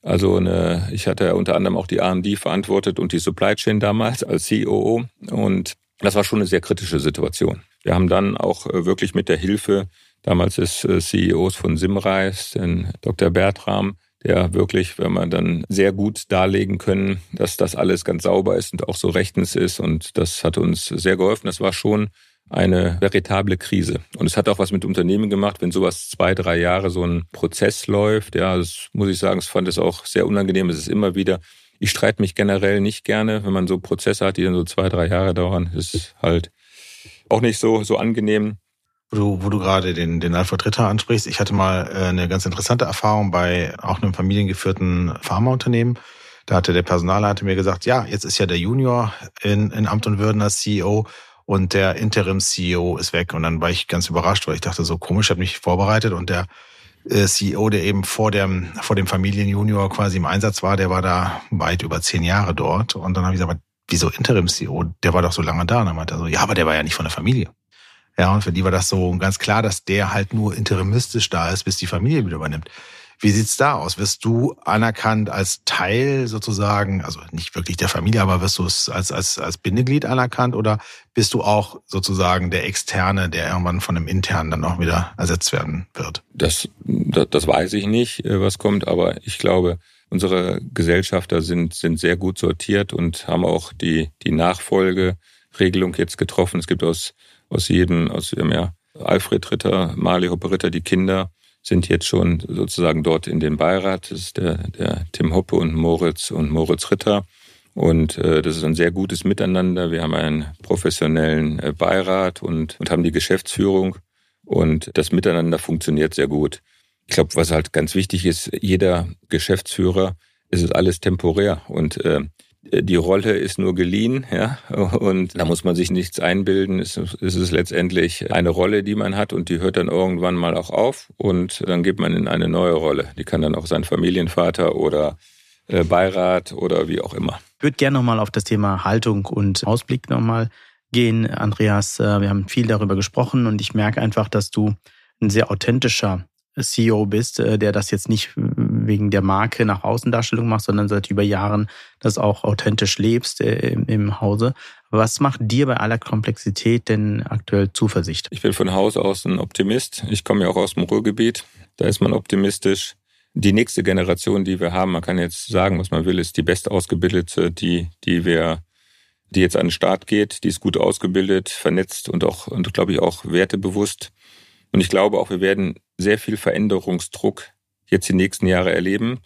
ich hatte ja unter anderem auch die R&D verantwortet und die Supply Chain damals als COO und das war schon eine sehr kritische Situation. Wir haben dann auch wirklich mit der Hilfe damals des CEOs von Simrise, den Dr. Bertram, der wirklich, wenn man dann sehr gut darlegen können, dass das alles ganz sauber ist und auch so rechtens ist. Und das hat uns sehr geholfen. Das war schon eine veritable Krise. Und es hat auch was mit Unternehmen gemacht, wenn sowas 2-3 Jahre so ein Prozess läuft. Ja, das muss ich sagen, ich fand es auch sehr unangenehm. Es ist immer wieder, ich streite mich generell nicht gerne, wenn man so Prozesse hat, die dann so 2-3 Jahre dauern. Das ist halt auch nicht so angenehm. Wo du gerade den Alfred Ritter ansprichst, ich hatte mal eine ganz interessante Erfahrung bei auch einem familiengeführten Pharmaunternehmen. Da hatte der Personalleiter mir gesagt, ja, jetzt ist ja der Junior in Amt und Würden als CEO und der Interim-CEO ist weg. Und dann war ich ganz überrascht, weil ich dachte, so komisch, ich habe mich vorbereitet und der CEO, der eben vor dem Familienjunior quasi im Einsatz war, der war da weit über 10 Jahre dort. Und dann habe ich gesagt, wieso Interim-CEO? Der war doch so lange da. Und dann meinte er so, ja, aber der war ja nicht von der Familie. Ja, und für die war das so ganz klar, dass der halt nur interimistisch da ist, bis die Familie wieder übernimmt. Wie sieht's da aus? Wirst du anerkannt als Teil sozusagen, also nicht wirklich der Familie, aber wirst du es als Bindeglied anerkannt oder bist du auch sozusagen der Externe, der irgendwann von dem Internen dann auch wieder ersetzt werden wird? Das weiß ich nicht, was kommt, aber ich glaube, unsere Gesellschafter sind sehr gut sortiert und haben auch die Nachfolgeregelung jetzt getroffen. Es gibt wir haben ja Alfred Ritter, Marley Hoppe Ritter, die Kinder sind jetzt schon sozusagen dort in dem Beirat. Das ist der Tim Hoppe und Moritz Ritter. Und das ist ein sehr gutes Miteinander. Wir haben einen professionellen Beirat und haben die Geschäftsführung. Und das Miteinander funktioniert sehr gut. Ich glaube, was halt ganz wichtig ist, jeder Geschäftsführer, es ist alles temporär. Und die Rolle ist nur geliehen, ja, und da muss man sich nichts einbilden. Es ist letztendlich eine Rolle, die man hat und die hört dann irgendwann mal auch auf und dann geht man in eine neue Rolle. Die kann dann auch sein Familienvater oder Beirat oder wie auch immer. Ich würde gerne nochmal auf das Thema Haltung und Ausblick nochmal gehen. Andreas, wir haben viel darüber gesprochen und ich merke einfach, dass du ein sehr authentischer CEO bist, der das jetzt nicht wegen der Marke nach Außendarstellung macht, sondern seit über Jahren das auch authentisch lebst im Hause. Was macht dir bei aller Komplexität denn aktuell Zuversicht? Ich bin von Haus aus ein Optimist. Ich komme ja auch aus dem Ruhrgebiet. Da ist man optimistisch. Die nächste Generation, die wir haben, man kann jetzt sagen, was man will, ist die bestausgebildete, die jetzt an den Start geht. Die ist gut ausgebildet, vernetzt und glaube ich, auch wertebewusst. Und ich glaube auch, wir werden sehr viel Veränderungsdruck jetzt die nächsten Jahre erleben.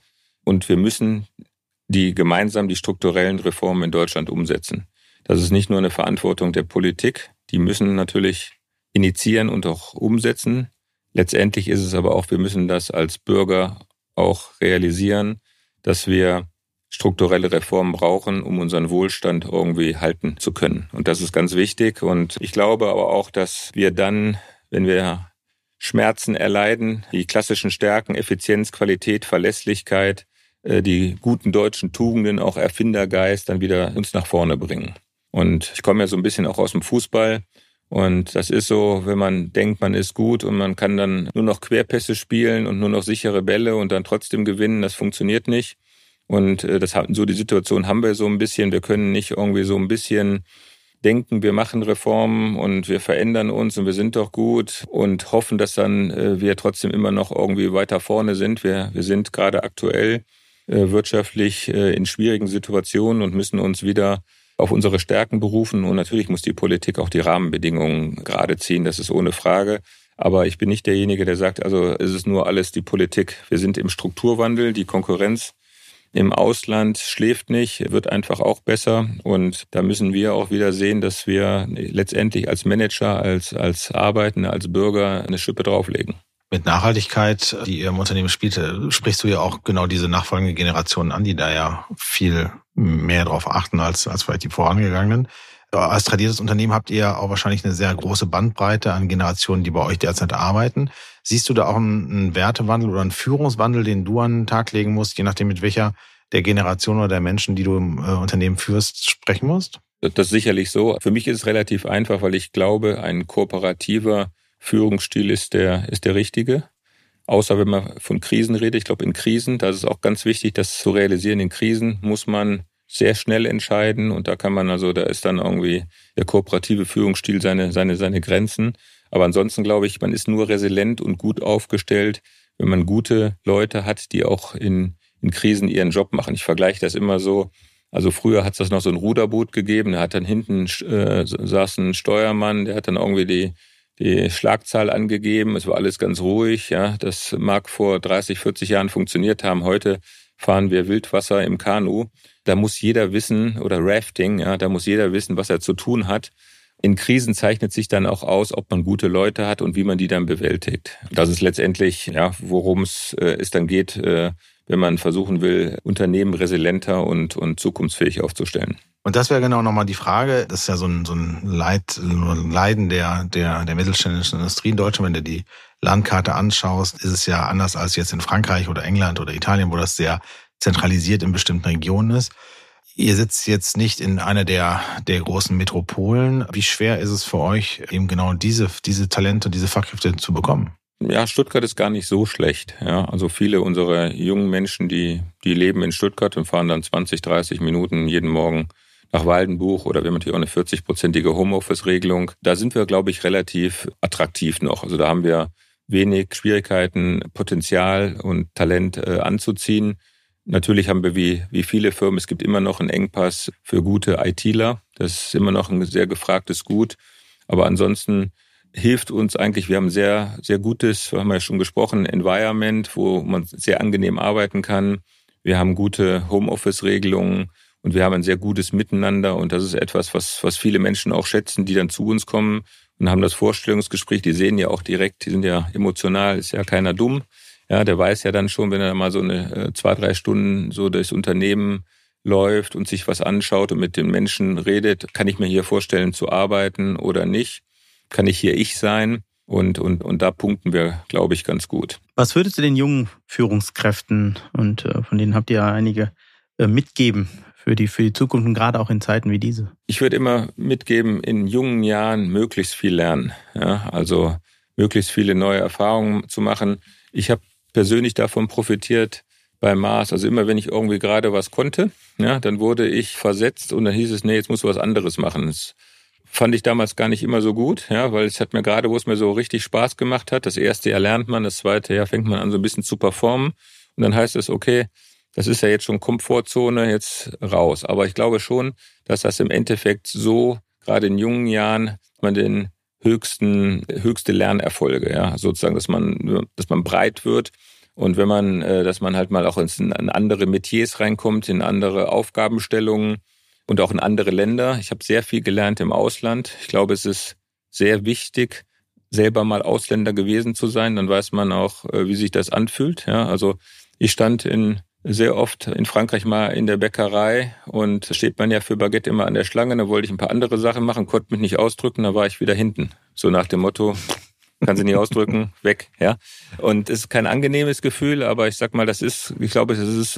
und wir müssen gemeinsam die strukturellen Reformen in Deutschland umsetzen. Das ist nicht nur eine Verantwortung der Politik, die müssen natürlich initiieren und auch umsetzen. Letztendlich ist es aber auch, wir müssen das als Bürger auch realisieren, dass wir strukturelle Reformen brauchen, um unseren Wohlstand irgendwie halten zu können. Und das ist ganz wichtig. Und ich glaube aber auch, dass wir dann, wenn wir Schmerzen erleiden, die klassischen Stärken, Effizienz, Qualität, Verlässlichkeit, die guten deutschen Tugenden, auch Erfindergeist, dann wieder uns nach vorne bringen. Und ich komme ja so ein bisschen auch aus dem Fußball. Und das ist so, wenn man denkt, man ist gut und man kann dann nur noch Querpässe spielen und nur noch sichere Bälle und dann trotzdem gewinnen, das funktioniert nicht. Und die Situation haben wir so ein bisschen. Wir können nicht irgendwie so ein bisschen denken, wir machen Reformen und wir verändern uns und wir sind doch gut und hoffen, dass dann wir trotzdem immer noch irgendwie weiter vorne sind. Wir sind gerade aktuell wirtschaftlich in schwierigen Situationen und müssen uns wieder auf unsere Stärken berufen. Und natürlich muss die Politik auch die Rahmenbedingungen gerade ziehen, das ist ohne Frage. Aber ich bin nicht derjenige, der sagt, also es ist nur alles die Politik. Wir sind im Strukturwandel, die Konkurrenz im Ausland schläft nicht, wird einfach auch besser. Und da müssen wir auch wieder sehen, dass wir letztendlich als Manager, als Arbeitende, als Bürger eine Schippe drauflegen. Mit Nachhaltigkeit, die ihr im Unternehmen spielt, sprichst du ja auch genau diese nachfolgende Generationen an, die da ja viel mehr drauf achten als vielleicht die vorangegangenen. Als tradiertes Unternehmen habt ihr auch wahrscheinlich eine sehr große Bandbreite an Generationen, die bei euch derzeit arbeiten. Siehst du da auch einen Wertewandel oder einen Führungswandel, den du an den Tag legen musst, je nachdem mit welcher der Generation oder der Menschen, die du im Unternehmen führst, sprechen musst? Das ist sicherlich so. Für mich ist es relativ einfach, weil ich glaube, ein kooperativer Führungsstil ist der richtige. Außer wenn man von Krisen redet. Ich glaube, in Krisen, da ist es auch ganz wichtig, das zu realisieren. In Krisen muss man sehr schnell entscheiden und da ist dann irgendwie der kooperative Führungsstil seine Grenzen. Aber ansonsten glaube ich, man ist nur resilient und gut aufgestellt, wenn man gute Leute hat, die auch in Krisen ihren Job machen. Ich vergleiche das immer so. Also früher hat es das noch so ein Ruderboot gegeben, da hat dann hinten saß ein Steuermann, der hat dann irgendwie die Schlagzahl angegeben. Es war alles ganz ruhig. Ja, das mag vor 30, 40 Jahren funktioniert haben. Heute fahren wir Wildwasser im Kanu. Da muss jeder wissen, oder Rafting, ja, da muss jeder wissen, was er zu tun hat. In Krisen zeichnet sich dann auch aus, ob man gute Leute hat und wie man die dann bewältigt. Das ist letztendlich, ja, worum es dann geht, wenn man versuchen will, Unternehmen resilienter und zukunftsfähig aufzustellen. Und das wäre genau nochmal die Frage. Das ist ja so ein Leiden der mittelständischen Industrie in Deutschland. Wenn du die Landkarte anschaust, ist es ja anders als jetzt in Frankreich oder England oder Italien, wo das sehr zentralisiert in bestimmten Regionen ist. Ihr sitzt jetzt nicht in einer der großen Metropolen. Wie schwer ist es für euch, eben genau diese Talente, diese Fachkräfte zu bekommen? Ja, Stuttgart ist gar nicht so schlecht. Ja, also viele unserer jungen Menschen, die leben in Stuttgart und fahren dann 20, 30 Minuten jeden Morgen nach Waldenbuch oder wir haben natürlich auch eine 40-prozentige Homeoffice-Regelung. Da sind wir, glaube ich, relativ attraktiv noch. Also da haben wir wenig Schwierigkeiten, Potenzial und Talent anzuziehen. Natürlich haben wir wie viele Firmen, es gibt immer noch einen Engpass für gute ITler. Das ist immer noch ein sehr gefragtes Gut. Aber ansonsten hilft uns eigentlich, wir haben sehr, sehr gutes, wir haben ja schon gesprochen, Environment, wo man sehr angenehm arbeiten kann. Wir haben gute Homeoffice-Regelungen und wir haben ein sehr gutes Miteinander. Und das ist etwas, was viele Menschen auch schätzen, die dann zu uns kommen und haben das Vorstellungsgespräch. Die sehen ja auch direkt, die sind ja emotional, ist ja keiner dumm. Ja, der weiß ja dann schon, wenn er mal so eine 2-3 Stunden so durchs Unternehmen läuft und sich was anschaut und mit den Menschen redet, kann ich mir hier vorstellen zu arbeiten oder nicht? Kann ich hier ich sein? Und da punkten wir, glaube ich, ganz gut. Was würdest du den jungen Führungskräften, und von denen habt ihr ja einige, mitgeben für die Zukunft und gerade auch in Zeiten wie diese? Ich würde immer mitgeben, in jungen Jahren möglichst viel lernen. Ja, also möglichst viele neue Erfahrungen zu machen. Ich habe persönlich davon profitiert bei Mars. Also immer, wenn ich irgendwie gerade was konnte, ja, dann wurde ich versetzt und dann hieß es, nee, jetzt musst du was anderes machen. Das fand ich damals gar nicht immer so gut, ja, weil es hat mir gerade, wo es mir so richtig Spaß gemacht hat, das erste Jahr lernt man, das zweite Jahr fängt man an so ein bisschen zu performen und dann heißt es, okay, das ist ja jetzt schon Komfortzone, jetzt raus. Aber ich glaube schon, dass das im Endeffekt so, gerade in jungen Jahren, man den höchste Lernerfolge, ja, sozusagen, dass man breit wird Und wenn man, dass man halt mal auch in andere Metiers reinkommt, in andere Aufgabenstellungen und auch in andere Länder. Ich habe sehr viel gelernt im Ausland. Ich glaube, es ist sehr wichtig, selber mal Ausländer gewesen zu sein. Dann weiß man auch, wie sich das anfühlt. Ja, also ich stand sehr oft in Frankreich mal in der Bäckerei und steht man ja für Baguette immer an der Schlange. Da wollte ich ein paar andere Sachen machen, konnte mich nicht ausdrücken, da war ich wieder hinten. So nach dem Motto, kann sie nicht ausdrücken, weg. Ja. Und es ist kein angenehmes Gefühl, aber ich sag mal, ich glaube, es ist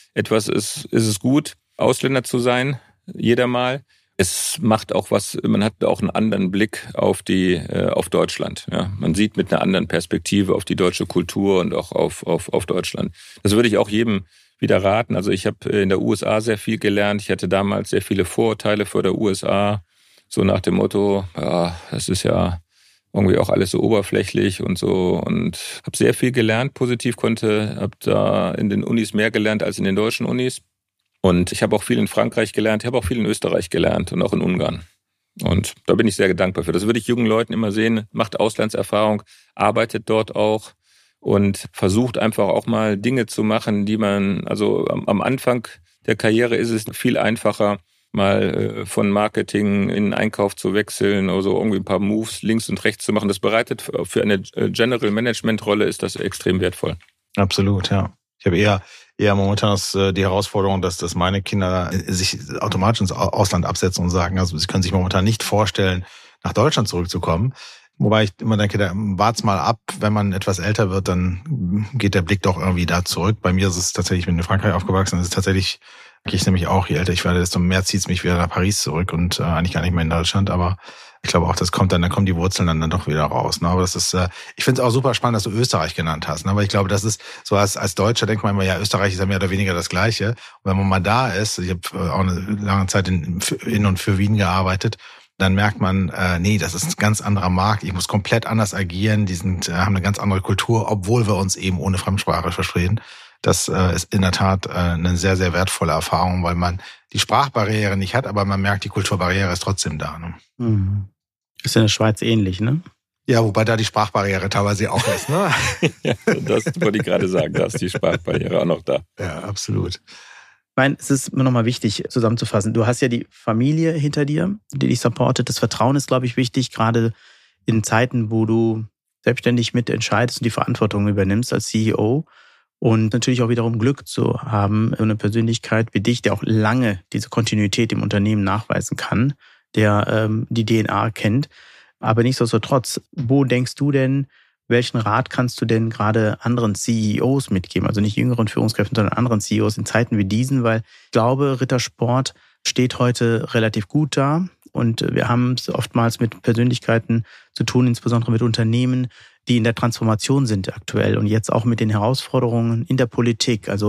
ist es gut, Ausländer zu sein, jeder mal. Es macht auch was, man hat auch einen anderen Blick auf Deutschland. Ja. Man sieht mit einer anderen Perspektive auf die deutsche Kultur und auch auf Deutschland. Das würde ich auch jedem wieder raten. Also ich habe in der USA sehr viel gelernt. Ich hatte damals sehr viele Vorurteile vor der USA. So nach dem Motto, ja, das ist ja irgendwie auch alles so oberflächlich und so. Und habe sehr viel gelernt, positiv habe da in den Unis mehr gelernt als in den deutschen Unis. Und ich habe auch viel in Frankreich gelernt, ich habe auch viel in Österreich gelernt und auch in Ungarn. Und da bin ich sehr dankbar für. Das würde ich jungen Leuten immer sehen, macht Auslandserfahrung, arbeitet dort auch und versucht einfach auch mal Dinge zu machen, die man, also am Anfang der Karriere ist es viel einfacher, mal von Marketing in Einkauf zu wechseln oder so irgendwie ein paar Moves links und rechts zu machen. Das bereitet für eine General Management Rolle ist das extrem wertvoll. Absolut, ja. Ich habe eher momentan die Herausforderung, dass meine Kinder sich automatisch ins Ausland absetzen und sagen, also sie können sich momentan nicht vorstellen, nach Deutschland zurückzukommen. Wobei ich immer denke, da wart's mal ab, wenn man etwas älter wird, dann geht der Blick doch irgendwie da zurück. Bei mir ist es tatsächlich, ich bin in Frankreich aufgewachsen, es ist tatsächlich, ich nämlich auch, je älter ich werde, desto mehr zieht's mich wieder nach Paris zurück und eigentlich gar nicht mehr in Deutschland, aber ich glaube auch, dann kommen die Wurzeln dann doch wieder raus. Ne? Aber das ist, ich finde es auch super spannend, dass du Österreich genannt hast. Ne? Aber ich glaube, das ist so als Deutscher denkt man immer, ja, Österreich ist ja mehr oder weniger das Gleiche. Und wenn man mal da ist, ich habe auch eine lange Zeit in und für Wien gearbeitet, dann merkt man, nee, das ist ein ganz anderer Markt. Ich muss komplett anders agieren. Die haben eine ganz andere Kultur, obwohl wir uns eben ohne Fremdsprache verstehen. Das ist in der Tat eine sehr, sehr wertvolle Erfahrung, weil man die Sprachbarriere nicht hat, aber man merkt, die Kulturbarriere ist trotzdem da. Ne? Mhm. Ist in der Schweiz ähnlich, ne? Ja, wobei da die Sprachbarriere teilweise auch ist, ne? Ja, das wollte ich gerade sagen, da ist die Sprachbarriere auch noch da. Ja, absolut. Ich meine, es ist immer noch mal wichtig zusammenzufassen. Du hast ja die Familie hinter dir, die dich supportet. Das Vertrauen ist, glaube ich, wichtig, gerade in Zeiten, wo du selbstständig mitentscheidest und die Verantwortung übernimmst als CEO. Und natürlich auch wiederum Glück zu haben, eine Persönlichkeit wie dich, der auch lange diese Kontinuität im Unternehmen nachweisen kann, der die DNA kennt. Aber nichtsdestotrotz, wo denkst du denn, welchen Rat kannst du denn gerade anderen CEOs mitgeben? Also nicht jüngeren Führungskräften, sondern anderen CEOs in Zeiten wie diesen, weil ich glaube, Rittersport steht heute relativ gut da. Und wir haben es oftmals mit Persönlichkeiten zu tun, insbesondere mit Unternehmen, die in der Transformation sind aktuell und jetzt auch mit den Herausforderungen in der Politik. Also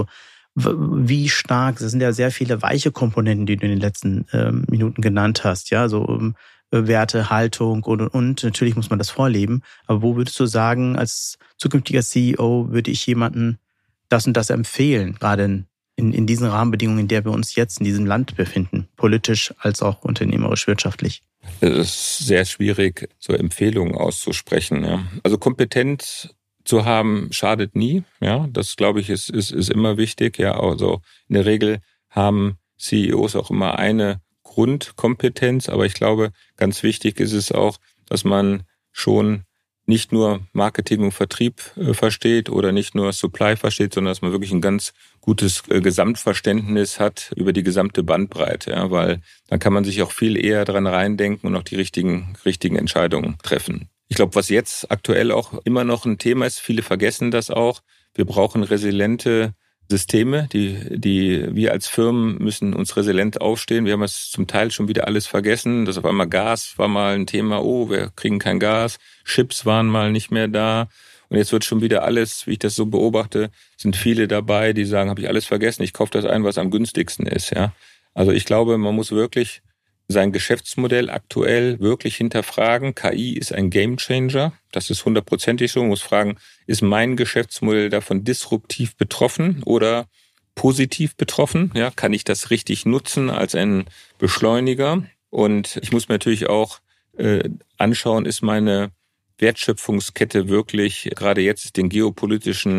wie stark, das sind ja sehr viele weiche Komponenten, die du in den letzten Minuten genannt hast, ja, so Werte, Haltung und natürlich muss man das vorleben. Aber wo würdest du sagen, als zukünftiger CEO würde ich jemanden das und das empfehlen, gerade in diesen Rahmenbedingungen, in der wir uns jetzt in diesem Land befinden, politisch als auch unternehmerisch, wirtschaftlich? Es ist sehr schwierig, so Empfehlungen auszusprechen. Ja. Also Kompetenz zu haben schadet nie. Ja, das glaube ich ist immer wichtig. Ja, also in der Regel haben CEOs auch immer eine Grundkompetenz, aber ich glaube, ganz wichtig ist es auch, dass man schon nicht nur Marketing und Vertrieb versteht oder nicht nur Supply versteht, sondern dass man wirklich ein ganz gutes Gesamtverständnis hat über die gesamte Bandbreite, ja, weil dann kann man sich auch viel eher dran reindenken und auch die richtigen Entscheidungen treffen. Ich glaube, was jetzt aktuell auch immer noch ein Thema ist, viele vergessen das auch, wir brauchen resiliente Systeme, die wir als Firmen müssen uns resilient aufstehen. Wir haben es zum Teil schon wieder alles vergessen. Das auf einmal Gas war mal ein Thema. Oh, wir kriegen kein Gas. Chips waren mal nicht mehr da. Und jetzt wird schon wieder alles, wie ich das so beobachte, sind viele dabei, die sagen, habe ich alles vergessen. Ich kaufe das ein, was am günstigsten ist. Ja, also ich glaube, man muss wirklich sein Geschäftsmodell aktuell wirklich hinterfragen. KI ist ein Gamechanger. Das ist 100%ig so. Man muss fragen, ist mein Geschäftsmodell davon disruptiv betroffen oder positiv betroffen? Ja, kann ich das richtig nutzen als ein Beschleuniger? Und ich muss mir natürlich auch anschauen, ist meine Wertschöpfungskette wirklich gerade jetzt den geopolitischen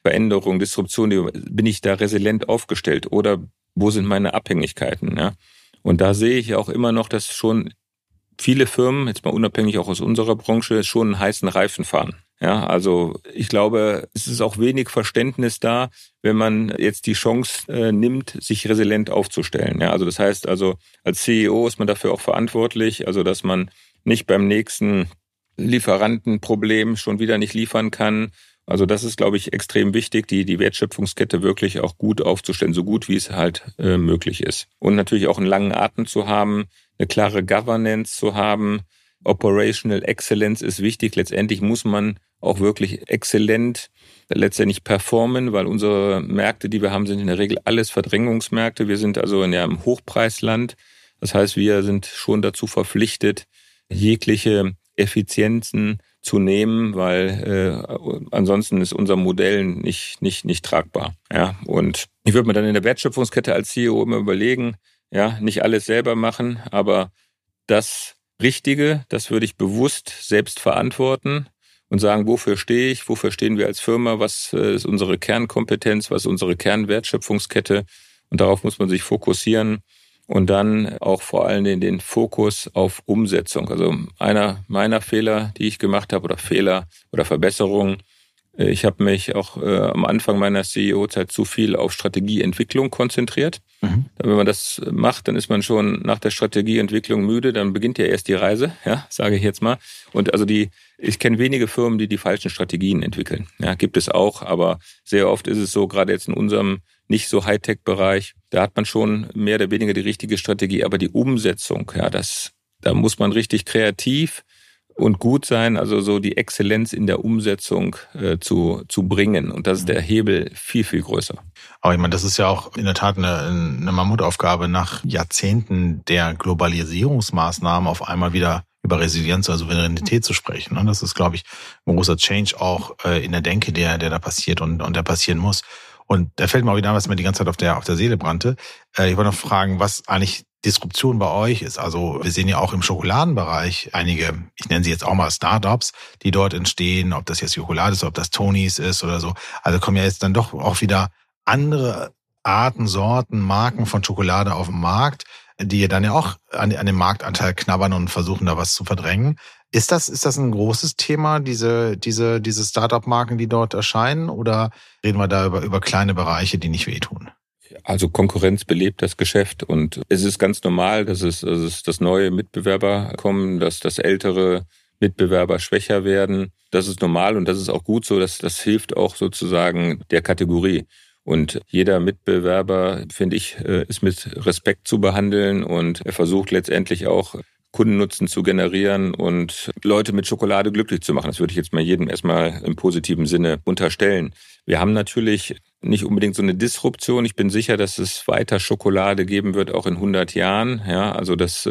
Veränderungen, Disruption, bin ich da resilient aufgestellt oder wo sind meine Abhängigkeiten? Ja? Und da sehe ich auch immer noch, dass schon viele Firmen, jetzt mal unabhängig auch aus unserer Branche, schon einen heißen Reifen fahren. Ja, also ich glaube, es ist auch wenig Verständnis da, wenn man jetzt die Chance nimmt, sich resilient aufzustellen. Ja, also das heißt, also als CEO ist man dafür auch verantwortlich, also dass man nicht beim nächsten Lieferantenproblem schon wieder nicht liefern kann. Also das ist, glaube ich, extrem wichtig, die Wertschöpfungskette wirklich auch gut aufzustellen, so gut wie es halt möglich ist. Und natürlich auch einen langen Atem zu haben, eine klare Governance zu haben. Operational Excellence ist wichtig. Letztendlich muss man auch wirklich exzellent letztendlich performen, weil unsere Märkte, die wir haben, sind in der Regel alles Verdrängungsmärkte. Wir sind also in einem Hochpreisland. Das heißt, wir sind schon dazu verpflichtet, jegliche Effizienzen zu nehmen, weil ansonsten ist unser Modell nicht tragbar. Ja, und ich würde mir dann in der Wertschöpfungskette als CEO immer überlegen, ja, nicht alles selber machen, aber das Richtige, das würde ich bewusst selbst verantworten und sagen, wofür stehe ich, wofür stehen wir als Firma, was ist unsere Kernkompetenz, was ist unsere Kernwertschöpfungskette, und darauf muss man sich fokussieren. Und dann auch vor allem den Fokus auf Umsetzung. Also einer meiner Fehler, die ich gemacht habe, oder Verbesserungen, ich habe mich auch am Anfang meiner CEO-Zeit zu viel auf Strategieentwicklung konzentriert. Mhm. Wenn man das macht, dann ist man schon nach der Strategieentwicklung müde, dann beginnt ja erst die Reise, ja, sage ich jetzt mal. Und also ich kenne wenige Firmen, die falschen Strategien entwickeln. Ja, gibt es auch, aber sehr oft ist es so, gerade jetzt in unserem nicht so Hightech-Bereich, da hat man schon mehr oder weniger die richtige Strategie, aber die Umsetzung, ja, da muss man richtig kreativ und gut sein, also so die Exzellenz in der Umsetzung zu bringen. Und das ist der Hebel viel, viel größer. Aber ich meine, das ist ja auch in der Tat eine Mammutaufgabe, nach Jahrzehnten der Globalisierungsmaßnahmen auf einmal wieder über Resilienz, also Souveränität zu sprechen. Und das ist, glaube ich, ein großer Change auch in der Denke, der da passiert und der passieren muss. Und da fällt mir auch wieder an, was mir die ganze Zeit auf der Seele brannte. Ich wollte noch fragen, was eigentlich Disruption bei euch ist. Also wir sehen ja auch im Schokoladenbereich einige, ich nenne sie jetzt auch mal Startups, die dort entstehen, ob das jetzt Schokolade ist, ob das Tony's ist oder so. Also kommen ja jetzt dann doch auch wieder andere Arten, Sorten, Marken von Schokolade auf den Markt, die ja dann ja auch an dem Marktanteil knabbern und versuchen, da was zu verdrängen. Ist das ein großes Thema, diese Startup-Marken, die dort erscheinen, oder reden wir da über kleine Bereiche, die nicht wehtun? Also Konkurrenz belebt das Geschäft, und es ist ganz normal, dass das neue Mitbewerber kommen, dass das ältere Mitbewerber schwächer werden. Das ist normal und das ist auch gut so. Das hilft auch sozusagen der Kategorie. Und jeder Mitbewerber, finde ich, ist mit Respekt zu behandeln, und er versucht letztendlich auch Kundennutzen zu generieren und Leute mit Schokolade glücklich zu machen. Das würde ich jetzt mal jedem erstmal im positiven Sinne unterstellen. Wir haben natürlich nicht unbedingt so eine Disruption. Ich bin sicher, dass es weiter Schokolade geben wird, auch in 100 Jahren. Ja, also das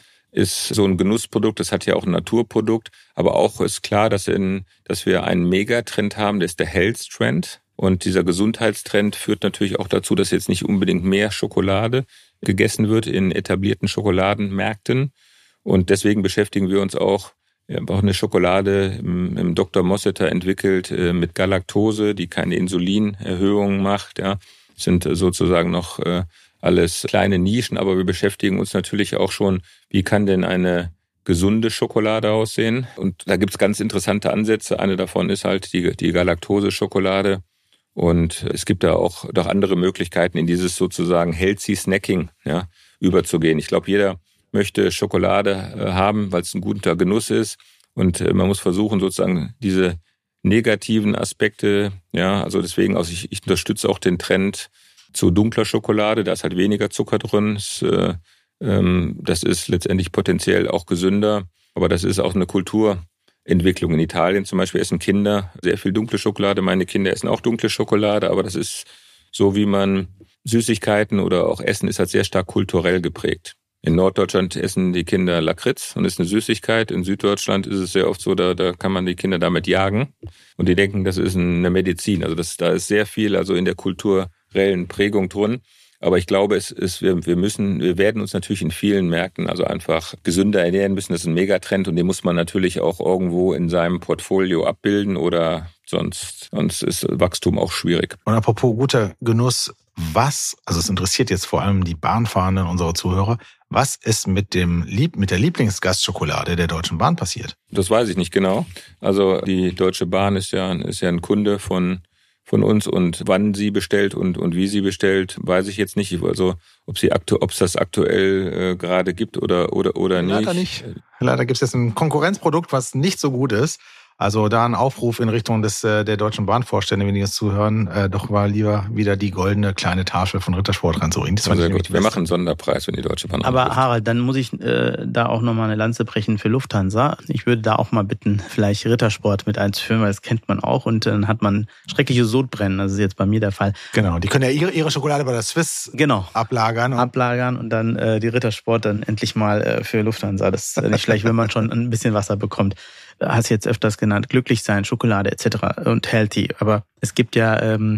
ist so ein Genussprodukt, das hat ja auch ein Naturprodukt. Aber auch ist klar, dass wir einen Megatrend haben, der ist der Health Trend. Und dieser Gesundheitstrend führt natürlich auch dazu, dass jetzt nicht unbedingt mehr Schokolade gegessen wird in etablierten Schokoladenmärkten. Und deswegen beschäftigen wir uns auch, wir haben auch eine Schokolade im Dr. Mosseter entwickelt mit Galaktose, die keine Insulinerhöhung macht. Ja, sind sozusagen noch alles kleine Nischen, aber wir beschäftigen uns natürlich auch schon, wie kann denn eine gesunde Schokolade aussehen? Und da gibt's ganz interessante Ansätze. Eine davon ist halt die Galaktose-Schokolade. Und es gibt da auch noch andere Möglichkeiten, in dieses sozusagen Healthy Snacking überzugehen. Ich glaube, jeder möchte Schokolade haben, weil es ein guter Genuss ist. Und man muss versuchen, sozusagen diese negativen Aspekte, also deswegen, ich unterstütze auch den Trend zu dunkler Schokolade. Da ist halt weniger Zucker drin. Das ist letztendlich potenziell auch gesünder. Aber das ist auch eine Kulturentwicklung. In Italien zum Beispiel essen Kinder sehr viel dunkle Schokolade. Meine Kinder essen auch dunkle Schokolade, aber das ist so, wie man Süßigkeiten oder auch Essen ist halt sehr stark kulturell geprägt. In Norddeutschland essen die Kinder Lakritz und ist eine Süßigkeit. In Süddeutschland ist es sehr oft so, da kann man die Kinder damit jagen. Und die denken, das ist eine Medizin. Also da ist sehr viel also in der kulturellen Prägung drin. Aber ich glaube, wir werden uns natürlich in vielen Märkten also einfach gesünder ernähren müssen. Das ist ein Megatrend und den muss man natürlich auch irgendwo in seinem Portfolio abbilden oder sonst ist Wachstum auch schwierig. Und apropos guter Genuss, also es interessiert jetzt vor allem die Bahnfahrenden unserer Zuhörer, was ist mit der Lieblingsgastschokolade der Deutschen Bahn passiert? Das weiß ich nicht genau. Also die Deutsche Bahn ist ja ein Kunde von uns und wann sie bestellt und wie sie bestellt, weiß ich jetzt nicht. Also ob es das aktuell gerade gibt oder nicht. Leider nicht. Leider gibt es jetzt ein Konkurrenzprodukt, was nicht so gut ist. Also da ein Aufruf in Richtung der Deutschen Bahnvorstände, wenn die jetzt zuhören, doch mal lieber wieder die goldene kleine Tafel von Rittersport ranzubringen. Das sehr gut. Wir machen einen Sonderpreis, wenn die Deutsche Bahn Aber anruft. Harald, dann muss ich da auch nochmal eine Lanze brechen für Lufthansa. Ich würde da auch mal bitten, vielleicht Rittersport mit einzuführen, weil das kennt man auch und dann hat man schreckliche Sodbrennen. Das ist jetzt bei mir der Fall. Genau, die können ja ihre Schokolade bei der Swiss ablagern. Ablagern und dann die Rittersport dann endlich mal für Lufthansa. Das ist nicht schlecht, wenn man schon ein bisschen Wasser bekommt. Hast jetzt öfters genannt, glücklich sein, Schokolade etc. und healthy. Aber es gibt ja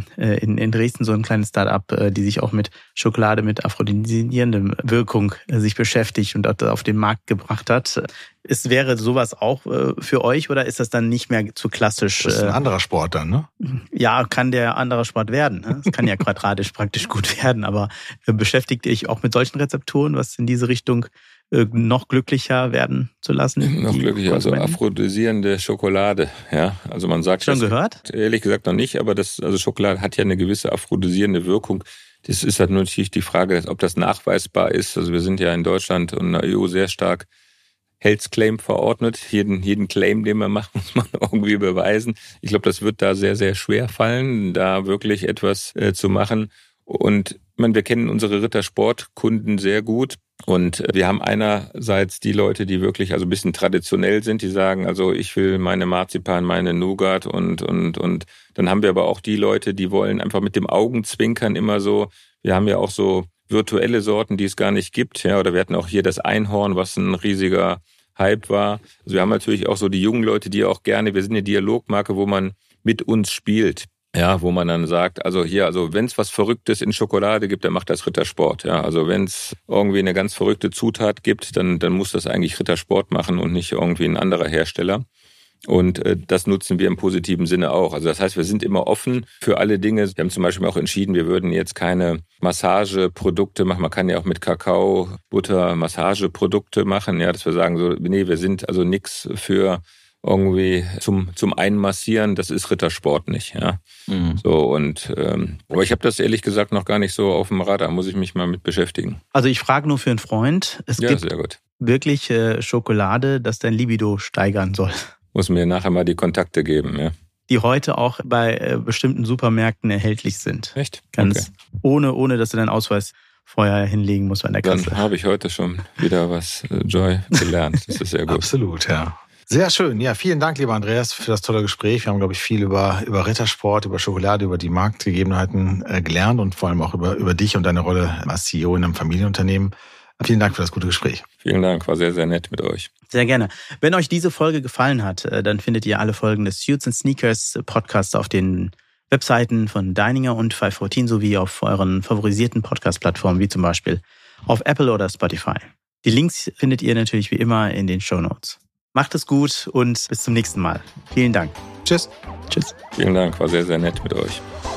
in Dresden so ein kleines Start-up, die sich auch mit Schokolade mit aphrodisierender Wirkung sich beschäftigt und auf den Markt gebracht hat. Wäre sowas auch für euch oder ist das dann nicht mehr zu klassisch? Das ist ein anderer Sport dann, ne? Ja, kann der andere Sport werden. Es kann ja quadratisch praktisch gut werden, aber beschäftigt ihr euch auch mit solchen Rezepturen, was in diese Richtung noch glücklicher werden zu lassen? Noch glücklicher, also aphrodisierende Schokolade. Ja, also man sagt schon gehört? Ehrlich gesagt noch nicht, aber Schokolade hat ja eine gewisse aphrodisierende Wirkung. Das ist halt natürlich die Frage, ob das nachweisbar ist. Also wir sind ja in Deutschland und in der EU sehr stark Health Claim verordnet. Jeden Claim, den man macht, muss man irgendwie beweisen. Ich glaube, das wird da sehr, sehr schwer fallen, da wirklich etwas zu machen. Und wir kennen unsere Rittersportkunden sehr gut. Und wir haben einerseits die Leute, die wirklich also ein bisschen traditionell sind, die sagen, also ich will meine Marzipan, meine Nougat und dann haben wir aber auch die Leute, die wollen einfach mit dem Augenzwinkern immer so, wir haben ja auch so virtuelle Sorten, die es gar nicht gibt, ja, oder wir hatten auch hier das Einhorn, was ein riesiger Hype war. Also wir haben natürlich auch so die jungen Leute, die auch gerne, wir sind eine Dialogmarke, wo man mit uns spielt. Ja, wo man dann sagt, also wenn es was Verrücktes in Schokolade gibt, dann macht das Rittersport. Ja, also wenn es irgendwie eine ganz verrückte Zutat gibt, dann muss das eigentlich Rittersport machen und nicht irgendwie ein anderer Hersteller. Und das nutzen wir im positiven Sinne auch. Also das heißt, wir sind immer offen für alle Dinge. Wir haben zum Beispiel auch entschieden, wir würden jetzt keine Massageprodukte machen. Man kann ja auch mit Kakao, Butter Massageprodukte machen. Ja, dass wir sagen so, nee, wir sind also nichts für irgendwie zum Einmassieren, das ist Rittersport nicht, ja. Mhm. So und aber ich habe das ehrlich gesagt noch gar nicht so auf dem Radar, muss ich mich mal mit beschäftigen. Also ich frage nur für einen Freund, es gibt sehr gut. Wirklich Schokolade, das dein Libido steigern soll. Muss mir nachher mal die Kontakte geben, ja. Die heute auch bei bestimmten Supermärkten erhältlich sind. Echt? Ganz ohne dass du deinen Ausweis vorher hinlegen musst an der Kasse. Dann habe ich heute schon wieder was, Joy, gelernt. Das ist sehr gut. Absolut, ja. Sehr schön. Ja, vielen Dank, lieber Andreas, für das tolle Gespräch. Wir haben, glaube ich, viel über Rittersport, über Schokolade, über die Marktgegebenheiten gelernt und vor allem auch über dich und deine Rolle als CEO in einem Familienunternehmen. Vielen Dank für das gute Gespräch. Vielen Dank, war sehr, sehr nett mit euch. Sehr gerne. Wenn euch diese Folge gefallen hat, dann findet ihr alle Folgen des Suits & Sneakers Podcasts auf den Webseiten von Deininger und 514 sowie auf euren favorisierten Podcast-Plattformen, wie zum Beispiel auf Apple oder Spotify. Die Links findet ihr natürlich wie immer in den Shownotes. Macht es gut und bis zum nächsten Mal. Vielen Dank. Tschüss. Tschüss. Vielen Dank, war sehr, sehr nett mit euch.